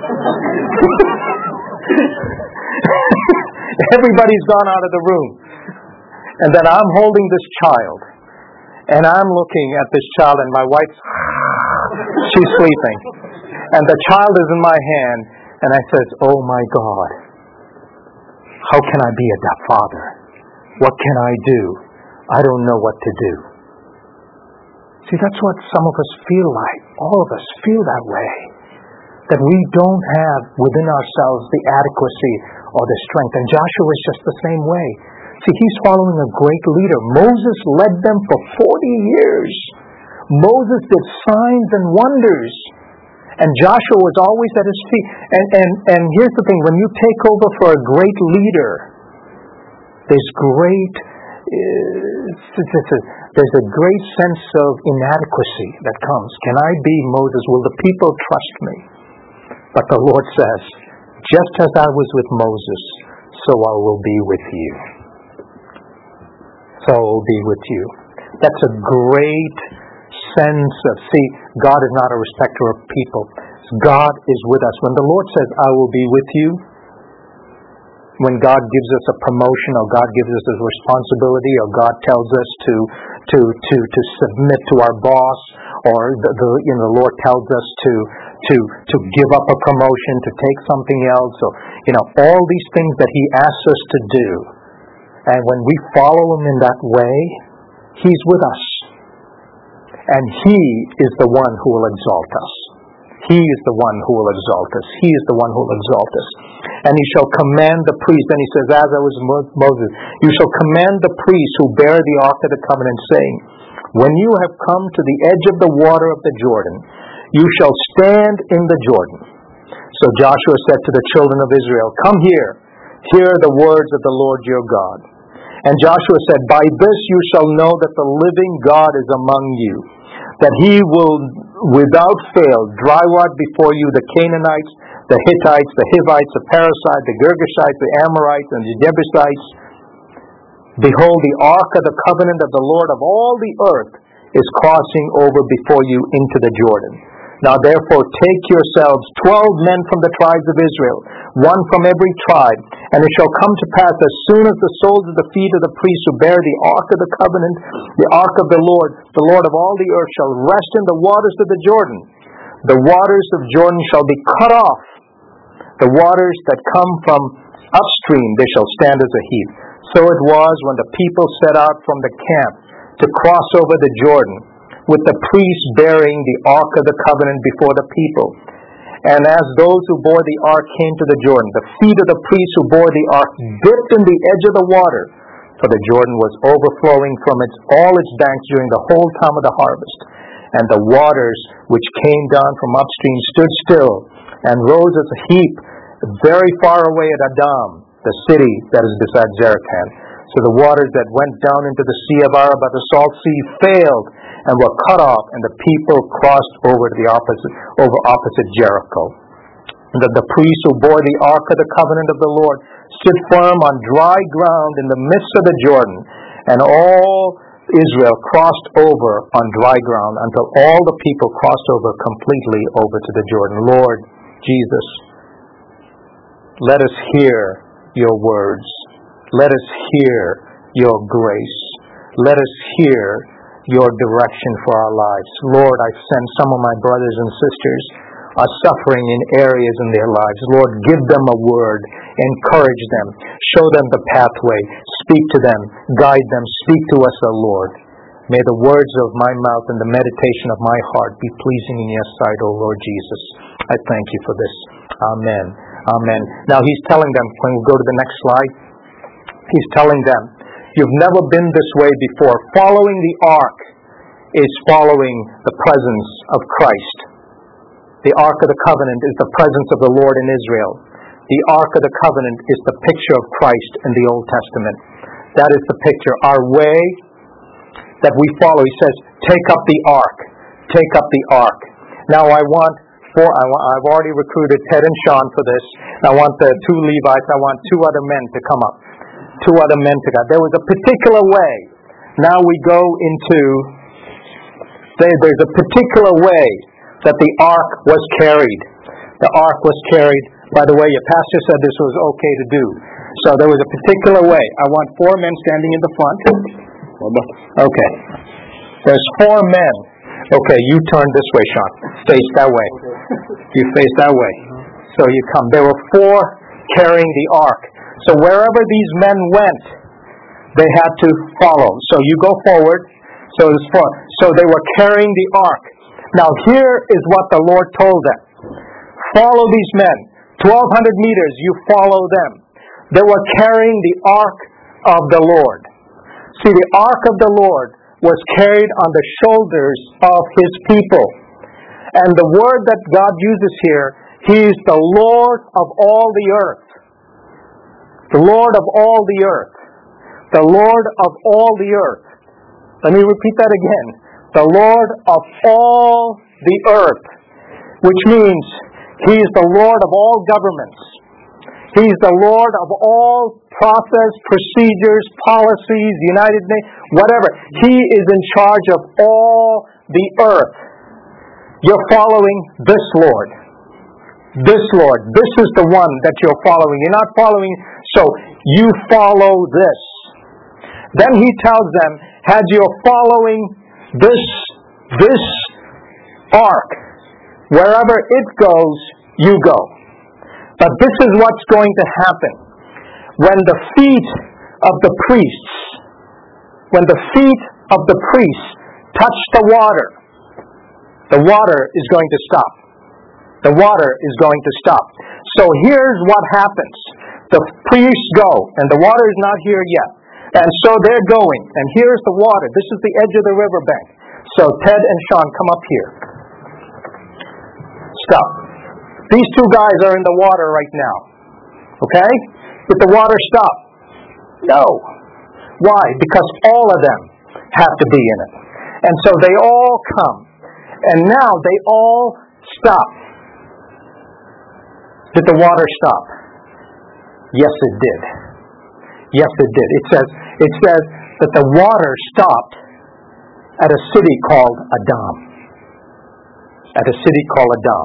Everybody's gone out of the room. And then I'm holding this child, and I'm looking at this child, and my wife's, she's sleeping. And the child is in my hand, and I says, oh my God, how can I be a father? What can I do? I don't know what to do. See, that's what some of us feel like. All of us feel that way. That we don't have within ourselves the adequacy or the strength. And Joshua is just the same way. See, he's following a great leader. Moses led them for forty years. Moses did signs and wonders. And Joshua was always at his feet. And, and, and here's the thing. When you take over for a great leader, there's great, uh, there's a great sense of inadequacy that comes. Can I be Moses? Will the people trust me? But the Lord says, just as I was with Moses, so I will be with you. So I will be with you. That's a great sense of, see, God is not a respecter of people. God is with us. When the Lord says, I will be with you, when God gives us a promotion, or God gives us a responsibility, or God tells us to to to to submit to our boss, or the, the you know the Lord tells us to to to give up a promotion, to take something else, or you know all these things that He asks us to do, and when we follow Him in that way, He's with us, and He is the one who will exalt us. He is the one who will exalt us. He is the one who will exalt us. And he shall command the priest, and he says, as I was with Moses, you shall command the priests who bear the ark of the covenant, saying, when you have come to the edge of the water of the Jordan, you shall stand in the Jordan. So Joshua said to the children of Israel, come here, hear the words of the Lord your God. And Joshua said, by this you shall know that the living God is among you, that he will without fail drive out before you the Canaanites, the Hittites, the Hivites, the Perizzites, the Girgashites, the Amorites, and the Jebusites. Behold, the ark of the covenant of the Lord of all the earth is crossing over before you into the Jordan. Now therefore take yourselves twelve men from the tribes of Israel, one from every tribe, and it shall come to pass as soon as the soles of the feet of the priests who bear the ark of the covenant, the ark of the Lord, the Lord of all the earth, shall rest in the waters of the Jordan. The waters of Jordan shall be cut off. The waters that come from upstream, they shall stand as a heap. So it was when the people set out from the camp to cross over the Jordan, with the priests bearing the ark of the covenant before the people. And as those who bore the ark came to the Jordan, the feet of the priests who bore the ark dipped in the edge of the water, for the Jordan was overflowing from its all its banks during the whole time of the harvest. And the waters which came down from upstream stood still and rose as a heap very far away at Adam, the city that is beside Zarephath. So the waters that went down into the sea of Arabah, the salt sea, failed and were cut off, and the people crossed over to the opposite, over opposite Jericho. And that the priests who bore the ark of the covenant of the Lord stood firm on dry ground in the midst of the Jordan, and all Israel crossed over on dry ground until all the people crossed over completely over to the Jordan. Lord Jesus, let us hear your words. Let us hear your grace. Let us hear your direction for our lives. Lord, I send some of my brothers and sisters are suffering in areas in their lives. Lord, give them a word. Encourage them. Show them the pathway. Speak to them. Guide them. Speak to us, O Lord. May the words of my mouth and the meditation of my heart be pleasing in your sight, O Lord Jesus. I thank you for this. Amen. Amen. Now he's telling them, when we go to the next slide, he's telling them, you've never been this way before. Following the ark is following the presence of Christ. The ark of the covenant is the presence of the Lord in Israel. The ark of the covenant is the picture of Christ in the Old Testament. That is the picture. Our way that we follow, he says, take up the ark. Take up the ark. Now I want four, I want, I've already recruited Ted and Sean for this. I want the two Levites, I want two other men to come up. two other men to God. There was a particular way. Now we go into, there, there's a particular way that the ark was carried. The ark was carried. By the way, your pastor said this was okay to do. So there was a particular way. I want four men standing in the front. Okay. There's four men. Okay, you turn this way, Sean. Face that way. You face that way. So you come. There were four carrying the ark. So wherever these men went, they had to follow. So you go forward. So it was four. So they were carrying the ark. Now here is what the Lord told them. Follow these men. twelve hundred meters, you follow them. They were carrying the ark of the Lord. See, the ark of the Lord was carried on the shoulders of His people. And the word that God uses here, He is the Lord of all the earth. The Lord of all the earth. The Lord of all the earth. Let me repeat that again. The Lord of all the earth. Which means He is the Lord of all governments. He is the Lord of all process, procedures, policies, United Nations, whatever. He is in charge of all the earth. You're following this Lord. This Lord. This is the one that you're following. You're not following, so you follow this. Then He tells them, as you're following this, this ark, wherever it goes, you go. But this is what's going to happen. When the feet of the priests, when the feet of the priests touch the water, the water is going to stop. The water is going to stop. So here's what happens. The priests go, and the water is not here yet. And so they're going, and here's the water. This is the edge of the riverbank. So Ted and Sean, come up here. Stop. These two guys are in the water right now. Okay? Did the water stop? No. Why? Because all of them have to be in it. And so they all come. And now they all stop. Did the water stop? Yes, it did. Yes, it did. It says, it says that the water stopped at a city called Adam. At a city called Adam.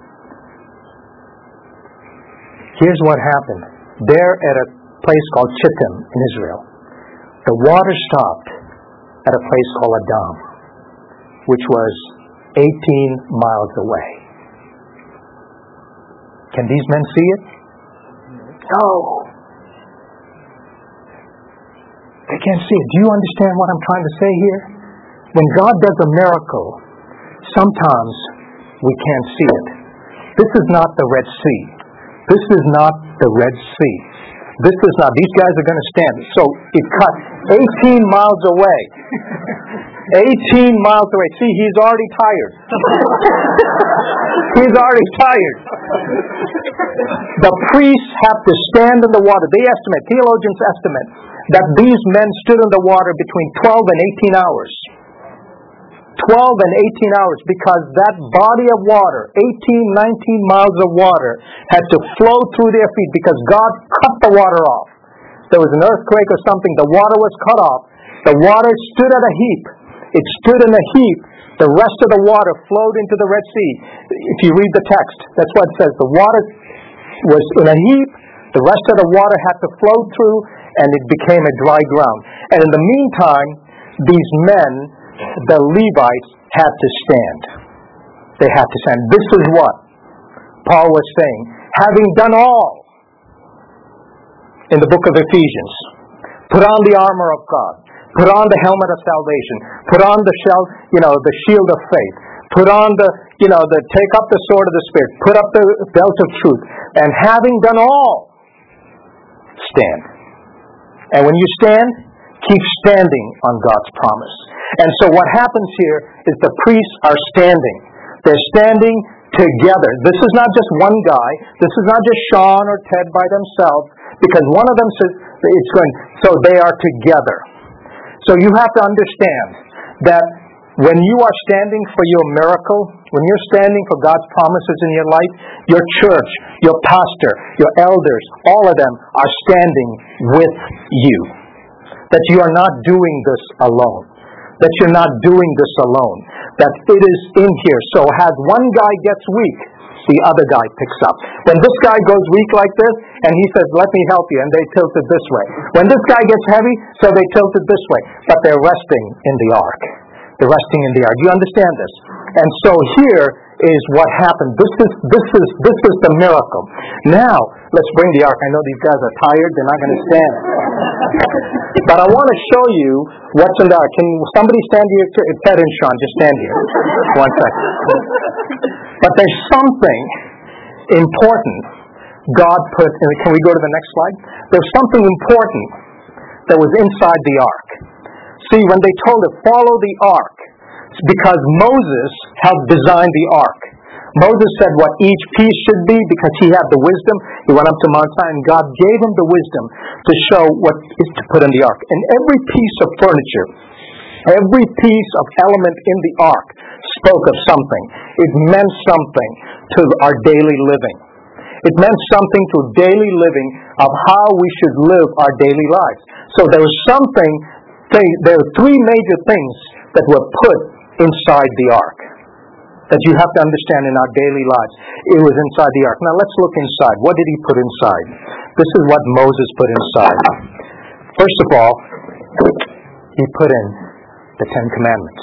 Here's what happened. There at a place called Chittim in Israel, the water stopped at a place called Adam, which was eighteen miles away. Can these men see it? No. They can't see it. Do you understand what I'm trying to say here? When God does a miracle, sometimes we can't see it. This is not the Red Sea. This is not the Red Sea. This is not. These guys are going to stand. So it cut eighteen miles away. eighteen miles away. See, he's already tired. He's already tired. The priests have to stand in the water. They estimate, theologians estimate, that these men stood in the water between twelve and eighteen hours. twelve and eighteen hours, because that body of water, eighteen, nineteen miles of water, had to flow through their feet because God cut the water off. There was an earthquake or something, the water was cut off. The water stood at a heap. It stood in a heap. The rest of the water flowed into the Red Sea. If you read the text, that's what it says. The water was in a heap. The rest of the water had to flow through, and it became a dry ground. And in the meantime, these men, the Levites, had to stand. They had to stand. This is what Paul was saying. Having done all in the book of Ephesians, put on the armor of God, put on the helmet of salvation, put on the shell, you know, the shield of faith, put on the, you know, the take up the sword of the Spirit, put up the belt of truth, and having done all, stand. And when you stand, keep standing on God's promise. And so what happens here is the priests are standing. They're standing together. This is not just one guy. This is not just Sean or Ted by themselves, because one of them says it's going. So they are together. So you have to understand that When you are standing for your miracle, when you're standing for God's promises in your life, your church, your pastor, your elders, all of them are standing with you. That you are not doing this alone. That you're not doing this alone. That it is in here. So as one guy gets weak, the other guy picks up. When this guy goes weak like this, and he says, let me help you, and they tilt it this way. When this guy gets heavy, so they tilt it this way. But they're resting in the ark. They're resting in the ark. Do you understand this? And so here is what happened. This is this is this is the miracle. Now, let's bring the ark. I know these guys are tired. They're not going to stand. But I want to show you what's in the ark. Can somebody stand here? Ted and Sean, just stand here. One second. But there's something important God put in. Can we go to the next slide? There's something important that was inside the ark. See, when they told it, follow the ark, it's because Moses helped design the ark. Moses said what each piece should be because he had the wisdom. He went up to Mount Sinai and God gave him the wisdom to show what is to put in the ark. And every piece of furniture, every piece of element in the ark spoke of something. It meant something to our daily living. It meant something to daily living of how we should live our daily lives. So there was something, there were three major things that were put inside the ark that you have to understand in our daily lives. It was inside the ark. Now let's look inside. What did he put inside? This is what Moses put inside. First of all, he put in the Ten Commandments.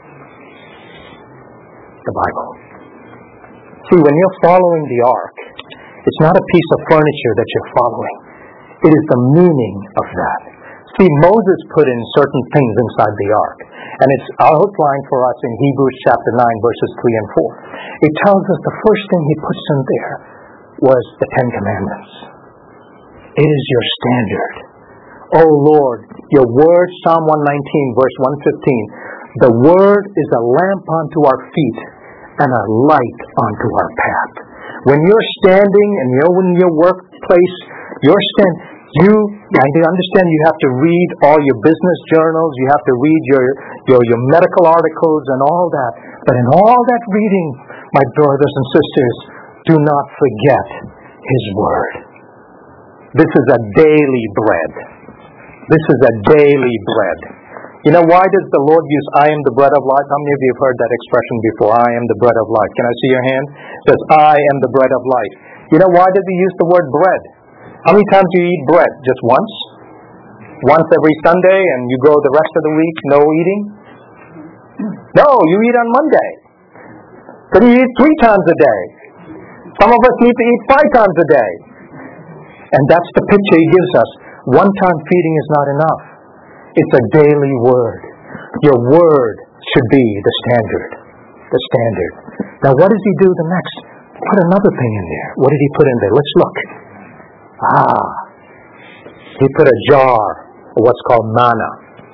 The Bible. See, when you're following the ark, it's not a piece of furniture that you're following. It is the meaning of that. See, Moses put in certain things inside the ark. And it's outlined for us in Hebrews chapter nine, verses three and four. It tells us the first thing he puts in there was the Ten Commandments. It is your standard. Oh Lord, your word, Psalm one nineteen, verse one fifteen. The word is a lamp unto our feet and a light unto our path. When you're standing and you're in your workplace, you're stand. You, I understand you have to read all your business journals, you have to read your, your, your medical articles and all that. But in all that reading, my brothers and sisters, do not forget His Word. This is a daily bread. This is a daily bread. You know, why does the Lord use, I am the bread of life? How many of you have heard that expression before? I am the bread of life. Can I see your hand? It says, I am the bread of life. You know, why does He use the word bread? How many times do you eat bread? Just once? Once every Sunday and you go the rest of the week no eating? No, you eat on Monday. But you eat three times a day. Some of us need to eat five times a day. And that's the picture He gives us. One-time feeding is not enough. It's a daily word. Your word should be the standard. The standard. Now what does He do the next? Put another thing in there. What did He put in there? Let's look. Ah, He put a jar of what's called manna.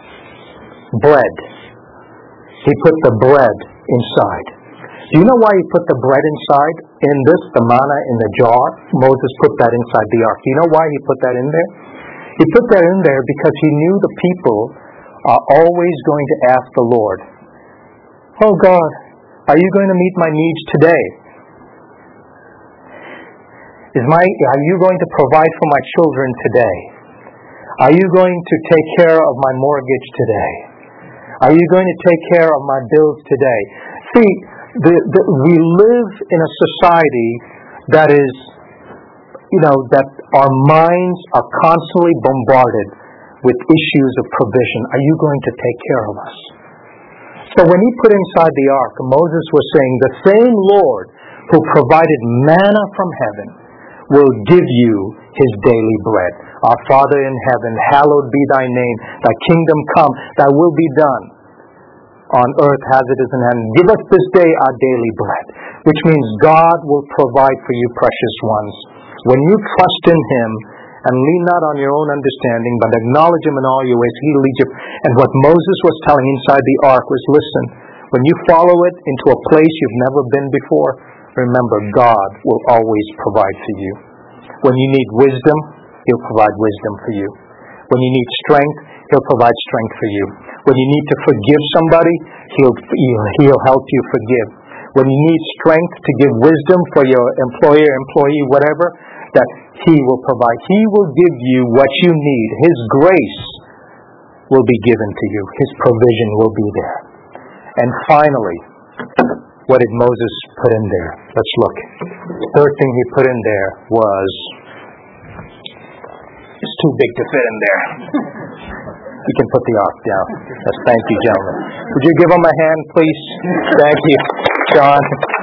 Bread. He put the bread inside. Do you know why He put the bread inside in this, the manna in the jar? Moses put that inside the ark. Do you know why He put that in there? He put that in there because He knew the people are always going to ask the Lord, oh God, are you going to meet my needs today? Is my, are you going to provide for my children today? Are you going to take care of my mortgage today? Are you going to take care of my bills today? See, the, the, we live in a society that is, you know, that our minds are constantly bombarded with issues of provision. Are you going to take care of us? So when He put inside the ark, Moses was saying, the same Lord who provided manna from heaven will give you His daily bread. Our Father in heaven, hallowed be Thy name. Thy kingdom come. Thy will be done on earth as it is in heaven. Give us this day our daily bread. Which means God will provide for you, precious ones. When you trust in Him and lean not on your own understanding, but acknowledge Him in all your ways, He will lead you. And what Moses was telling inside the ark was, listen, when you follow it into a place you've never been before, remember, God will always provide for you. When you need wisdom, He'll provide wisdom for you. When you need strength, He'll provide strength for you. When you need to forgive somebody, He'll, he'll, he'll help you forgive. When you need strength to give wisdom for your employer, employee, whatever, that He will provide. He will give you what you need. His grace will be given to you. His provision will be there. And finally, what did Moses put in there? Let's look. The third thing he put in there was, it's too big to fit in there. You can put the ark down. Yes, thank you, gentlemen. Would you give him a hand, please? Thank you, John.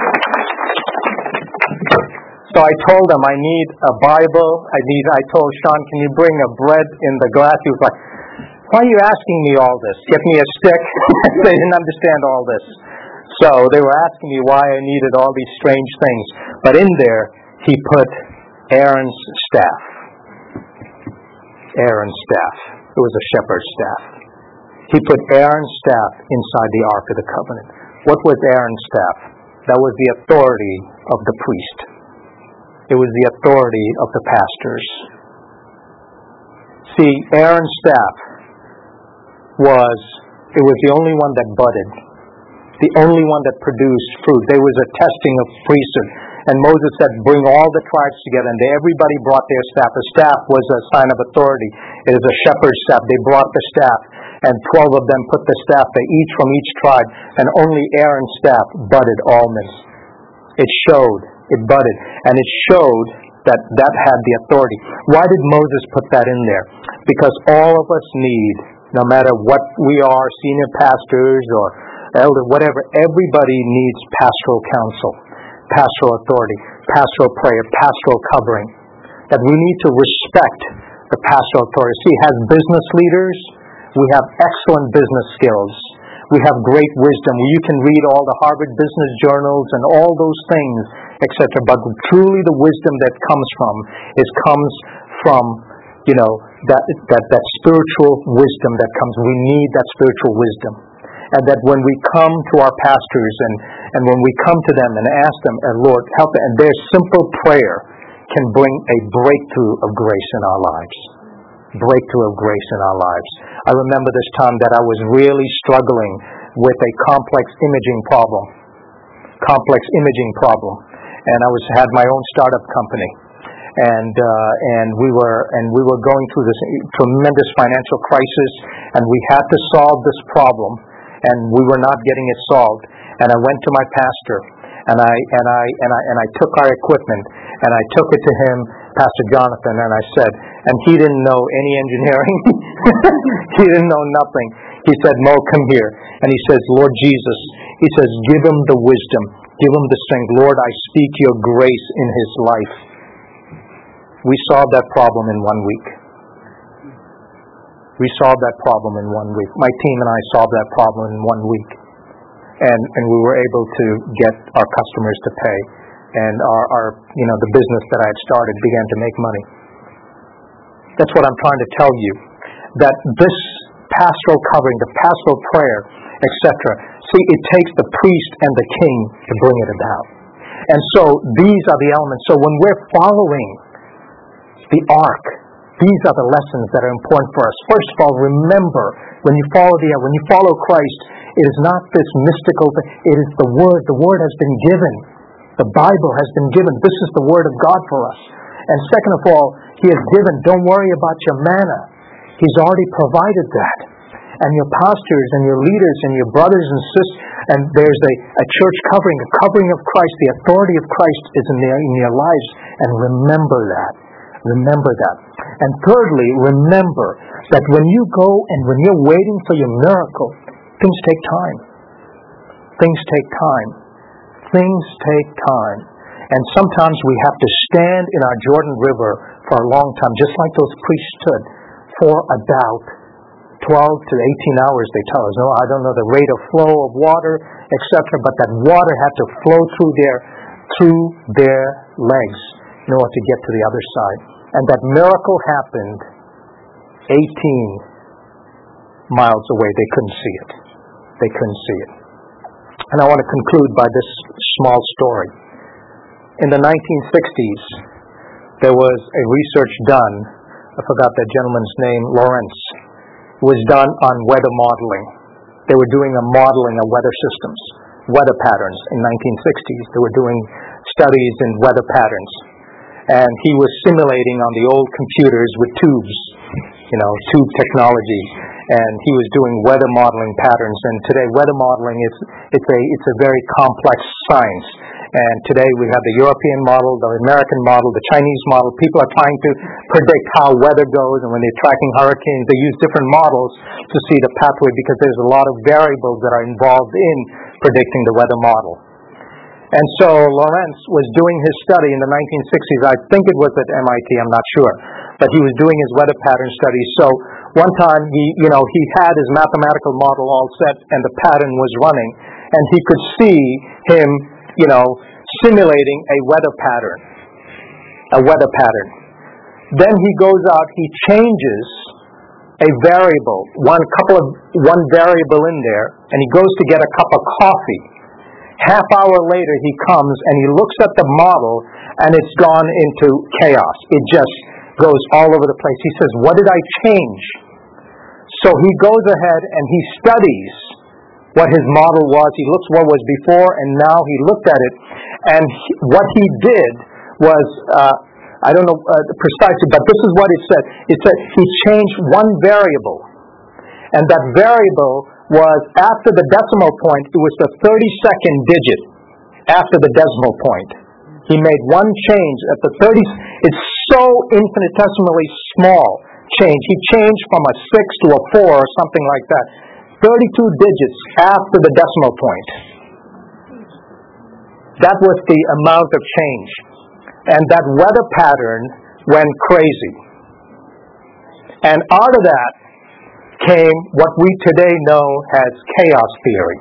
So I told him I need a Bible. I need. I told Sean, can you bring a bread in the glass? He was like, why are you asking me all this? Get me a stick. They didn't understand all this. So they were asking me why I needed all these strange things. But in there, he put Aaron's staff. Aaron's staff. It was a shepherd's staff. He put Aaron's staff inside the Ark of the Covenant. What was Aaron's staff? That was the authority of the priest. It was the authority of the pastors. See, Aaron's staff was, it was the only one that budded. The only one that produced fruit. There was a testing of priesthood. And Moses said, bring all the tribes together. And they, everybody brought their staff. A staff was a sign of authority. It is a shepherd's staff. They brought the staff. And twelve of them put the staff, they each from each tribe. And only Aaron's staff budded almonds. It showed. It budded. And it showed that that had the authority. Why did Moses put that in there? Because all of us need, no matter what we are, senior pastors or elder, whatever, everybody needs pastoral counsel, pastoral authority, pastoral prayer, pastoral covering. That we need to respect the pastoral authority. See, as business leaders, we have excellent business skills. We have great wisdom. You can read all the Harvard Business Journals and all those things, et cetera. But truly the wisdom that comes from is comes from, you know, that, that, that spiritual wisdom that comes. We need that spiritual wisdom. And that when we come to our pastors and, and when we come to them and ask them, and Lord, help them, and their simple prayer can bring a breakthrough of grace in our lives. Breakthrough of grace in our lives. I remember this time that I was really struggling with a complex imaging problem. Complex imaging problem. And I was had my own startup company. And uh, and we were and we were going through this tremendous financial crisis, and we had to solve this problem. And we were not getting it solved. And I went to my pastor, and I and I and I and I took our equipment, and I took it to him, Pastor Jonathan, and I said, and he didn't know any engineering. He didn't know nothing. He said, Mo, come here. And he says, Lord Jesus, he says, give him the wisdom, give him the strength. Lord, I speak your grace in his life. We solved that problem in one week. We solved that problem in one week. My team and I solved that problem in one week. And and we were able to get our customers to pay. And our, our you know, the business that I had started began to make money. That's what I'm trying to tell you. That this pastoral covering, the pastoral prayer, et cetera. See, it takes the priest and the king to bring it about. And so these are the elements. So when we're following the ark, these are the lessons that are important for us. First of all, remember, when you follow the when you follow Christ, it is not this mystical thing. It is the Word. The Word has been given. The Bible has been given. This is the Word of God for us. And second of all, He has given. Don't worry about your manna. He's already provided that. And your pastors and your leaders and your brothers and sisters, and there's a, a church covering, a covering of Christ. The authority of Christ is in, their, in your lives. And remember that. Remember that. And thirdly, remember that when you go and when you're waiting for your miracle, things take time. Things take time. Things take time. And sometimes we have to stand in our Jordan River for a long time, just like those priests stood, for about twelve to eighteen hours, they tell us. No, I don't know the rate of flow of water, et cetera, but that water had to flow through their, through their legs in order to get to the other side. And that miracle happened eighteen miles away. They couldn't see it. They couldn't see it. And I want to conclude by this small story. In the nineteen sixties, there was a research done I forgot that gentleman's name, Lawrence, was done on weather modeling. They were doing a modeling of weather systems, weather patterns in nineteen sixties. They were doing studies in weather patterns. And he was simulating on the old computers with tubes, you know, tube technology. And he was doing weather modeling patterns. And today, weather modeling is it's a it's a very complex science. And today we have the European model, the American model, the Chinese model. People are trying to predict how weather goes, and when they're tracking hurricanes, they use different models to see the pathway because there's a lot of variables that are involved in predicting the weather model. And so Lorentz was doing his study in the nineteen sixties. I think it was at M I T, I'm not sure. But he was doing his weather pattern study. So one time he, you know, he had his mathematical model all set and the pattern was running. And he could see him, you know, simulating a weather pattern. A weather pattern. Then he goes out, he changes a variable, one couple of, one variable in there, and he goes to get a cup of coffee. Half hour later he comes and he looks at the model and it's gone into chaos. It just goes all over the place. He says, what did I change? So he goes ahead and he studies what his model was. He looks what was before and now he looked at it. And he, what he did was, uh, I don't know uh, precisely, but this is what it said. It said he changed one variable. And that variable was after the decimal point, it was the thirty-second digit after the decimal point. He made one change at the thirty. It's so infinitesimally small change. He changed from a six to a four or something like that. thirty-two digits after the decimal point. That was the amount of change. And that weather pattern went crazy. And out of that came what we today know as chaos theory.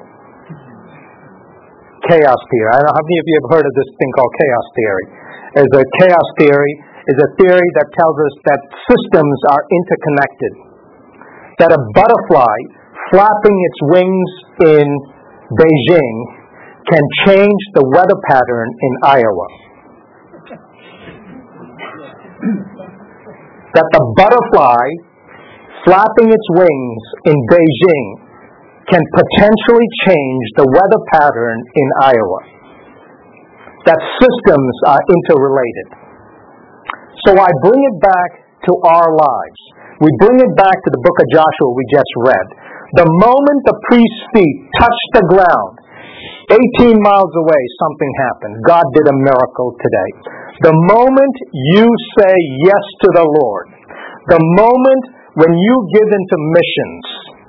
Chaos theory. I don't know how many of you have heard of this thing called chaos theory. As a chaos theory is a theory that tells us that systems are interconnected. That a butterfly flapping its wings in Beijing can change the weather pattern in Iowa. That the butterfly flapping its wings in Beijing can potentially change the weather pattern in Iowa. That systems are interrelated. So I bring it back to our lives. We bring it back to the book of Joshua we just read. The moment the priest's feet touched the ground, eighteen miles away, something happened. God did a miracle today. The moment you say yes to the Lord, the moment when you give into missions,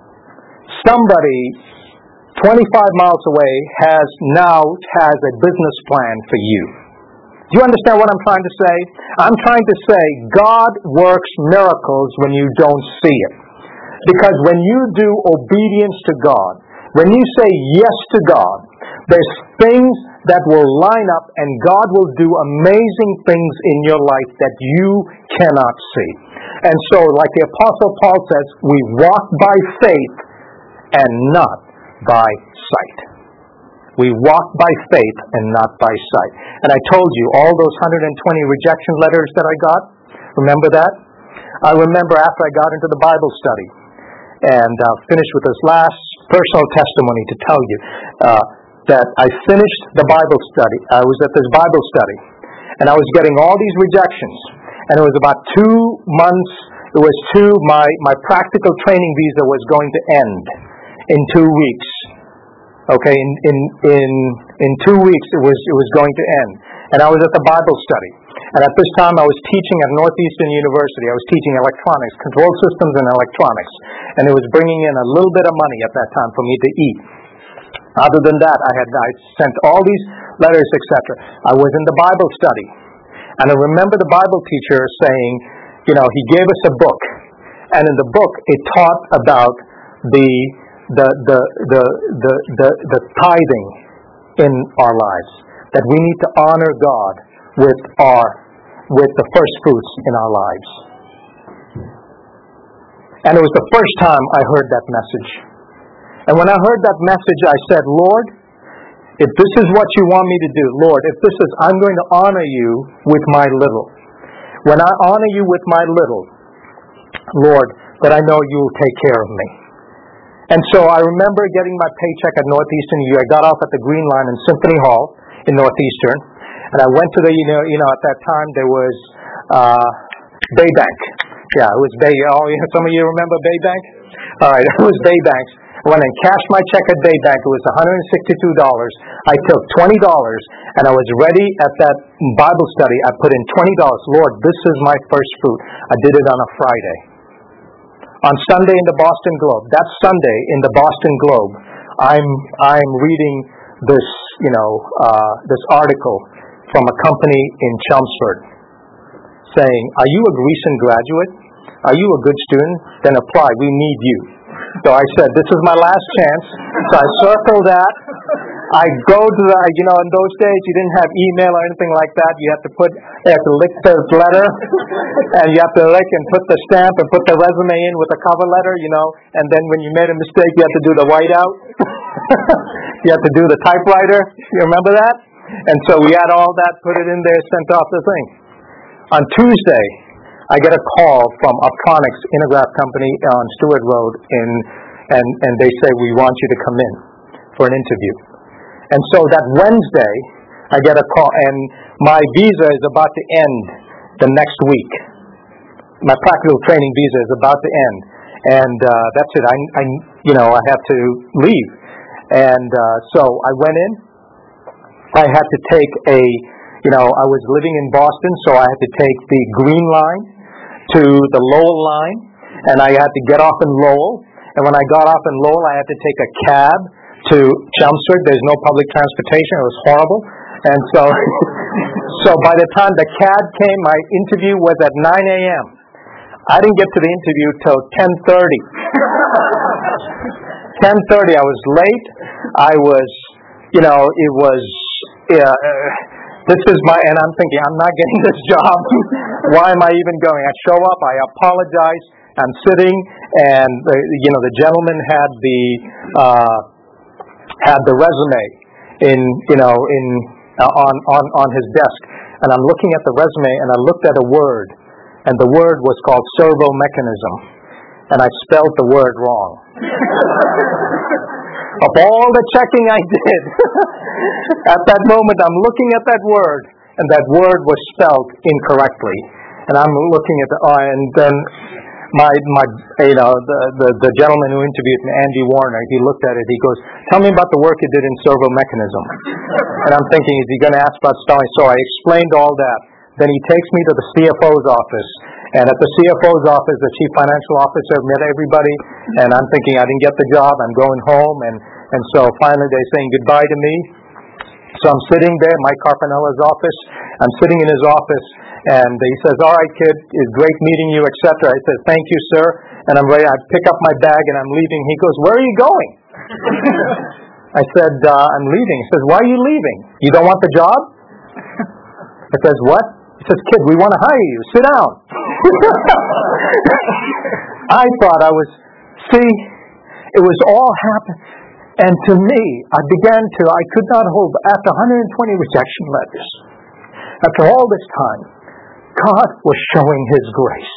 somebody twenty-five miles away has now has a business plan for you. Do you understand what I'm trying to say? I'm trying to say God works miracles when you don't see it. Because when you do obedience to God, when you say yes to God, there's things that will line up and God will do amazing things in your life that you cannot see. And so, like the Apostle Paul says, we walk by faith and not by sight. We walk by faith and not by sight. And I told you, all those one hundred twenty rejection letters that I got, remember that? I remember after I got into the Bible study, and uh, finished with this last personal testimony to tell you uh, that I finished the Bible study. I was at this Bible study, and I was getting all these rejections. And it was about two months, it was two, my, my practical training visa was going to end in two weeks. Okay, in, in, in, in two weeks it was, it was going to end. And I was at the Bible study. And at this time I was teaching at Northeastern University. I was teaching electronics, control systems and electronics. And it was bringing in a little bit of money at that time for me to eat. Other than that, I had I sent all these letters, et cetera. I was in the Bible study. And I remember the Bible teacher saying, you know, he gave us a book. And in the book, it taught about the the the the the the, the tithing in our lives. That we need to honor God with our with the first fruits in our lives. And it was the first time I heard that message. And when I heard that message, I said, Lord, if this is what you want me to do, Lord, if this is, I'm going to honor you with my little. When I honor you with my little, Lord, that I know you will take care of me. And so I remember getting my paycheck at Northeastern U. I got off at the Green Line in Symphony Hall in Northeastern, and I went to the, you know, you know, at that time there was uh, Baybank. Yeah, it was Bay. Oh, you know, some of you remember Baybank? All right, it was Baybank. I went and cashed my check at Baybank. It was one hundred sixty-two dollars. I took twenty dollars, and I was ready at that Bible study. I put in twenty dollars. Lord, this is my first fruit. I did it on a Friday. On Sunday in the Boston Globe, that Sunday in the Boston Globe, I'm I'm reading this, you know, uh, this article from a company in Chelmsford saying, "Are you a recent graduate? Are you a good student? Then apply. We need you." So I said, "This is my last chance." So I circled that. I go to the, you know, in those days you didn't have email or anything like that. You have to put, you have to lick the letter, and you have to lick and put the stamp and put the resume in with the cover letter, you know. And then when you made a mistake, you have to do the whiteout. You have to do the typewriter. You remember that? And so we had all that, put it in there, sent off the thing. On Tuesday, I get a call from Optronics Intergraph Company on Stewart Road, in, and, and they say, "We want you to come in for an interview." And so that Wednesday, I get a call, and my visa is about to end the next week. My practical training visa is about to end, and uh, that's it. I, I, you know, I have to leave, and uh, so I went in. I had to take a, you know, I was living in Boston, so I had to take the Green Line to the Lowell line, and I had to get off in Lowell. And when I got off in Lowell, I had to take a cab to Chelmsford. There's no public transportation. It was horrible. And so so by the time the cab came, my interview was at nine a.m. I didn't get to the interview till ten thirty. ten thirty, I was late. I was, you know, it was, yeah, uh, this is my, and I'm thinking, I'm not getting this job. Why am I even going? I show up, I apologize, I'm sitting, and, the, you know, the gentleman had the, uh, had the resume in, you know, in uh, on, on, on his desk. And I'm looking at the resume, and I looked at a word, and the word was called servo mechanism. And I spelled the word wrong. Of all the checking I did, at that moment I'm looking at that word, and that word was spelled incorrectly. And I'm looking at the, uh, and then my, my, you know, the, the, the gentleman who interviewed me, Andy Warner, he looked at it, he goes, "Tell me about the work you did in servo mechanism." And I'm thinking, is he going to ask about spelling? So I explained all that. Then he takes me to the C F O's office. And at the C F O's office, the chief financial officer met everybody. And I'm thinking, I didn't get the job. I'm going home. And, and so finally they're saying goodbye to me. So I'm sitting there, Mike Carpinella's office. I'm sitting in his office. And he says, "All right, kid, it's great meeting you, et cetera" I said, "Thank you, sir." And I'm ready. I pick up my bag and I'm leaving. He goes, "Where are you going?" I said, uh, "I'm leaving." He says, "Why are you leaving? You don't want the job?" I says, "What?" He says, "Kid, we want to hire you. Sit down." I thought I was, see, it was all happening. And to me, I began to, I could not hold, after one hundred twenty rejection letters, after all this time, God was showing His grace.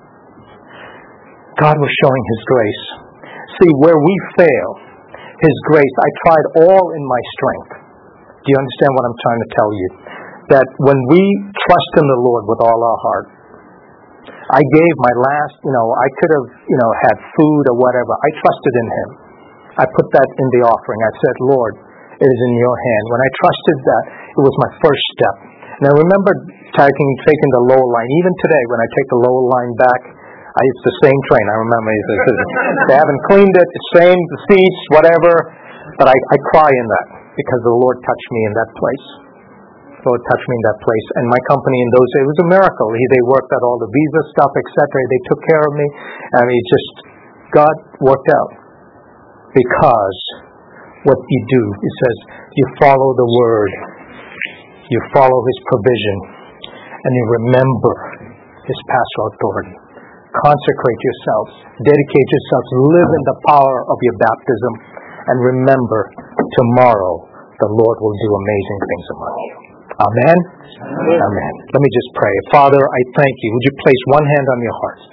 God was showing His grace. See, where we fail, His grace, I tried all in my strength. Do you understand what I'm trying to tell you? That when we trust in the Lord with all our heart, I gave my last, you know, I could have, you know, had food or whatever. I trusted in Him. I put that in the offering. I said, "Lord, it is in your hand." When I trusted that, it was my first step. And I remember taking, taking the Lowell line. Even today, when I take the Lowell line back, I, it's the same train. I remember. They haven't cleaned it, the same, the seats, whatever. But I, I cry in that because the Lord touched me in that place. The Lord touched me in that place. And my company in those days, it was a miracle. He, they worked out all the visa stuff, et cetera. They took care of me. I mean, just, God worked out. Because what you do, He says, you follow the Word. You follow His provision. And you remember His pastoral authority. Consecrate yourselves. Dedicate yourselves. Live in the power of your baptism. And remember, tomorrow the Lord will do amazing things among you. Amen? Amen. Amen. Let me just pray. Father, I thank you. Would you place one hand on your heart?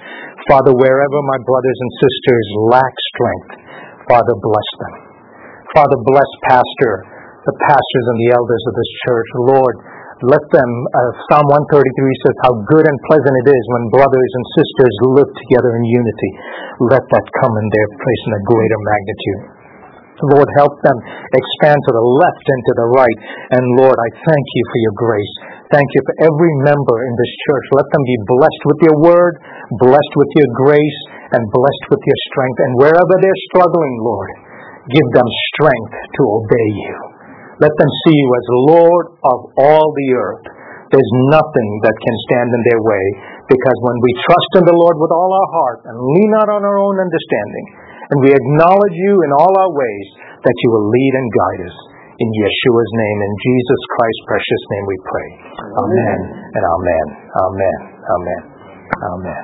Father, wherever my brothers and sisters lack strength, Father, bless them. Father, bless Pastor, the pastors and the elders of this church. Lord, let them, uh, Psalm one thirty-three says, how good and pleasant it is when brothers and sisters live together in unity. Let that come in their place in a greater magnitude. Lord, help them expand to the left and to the right. And Lord, I thank you for your grace. Thank you for every member in this church. Let them be blessed with your word, blessed with your grace, and blessed with your strength. And wherever they're struggling, Lord, give them strength to obey you. Let them see you as Lord of all the earth. There's nothing that can stand in their way, because when we trust in the Lord with all our heart and lean not on our own understanding, and we acknowledge you in all our ways, that you will lead and guide us. In Yeshua's name, in Jesus Christ's precious name we pray. Amen and amen. Amen. Amen. Amen.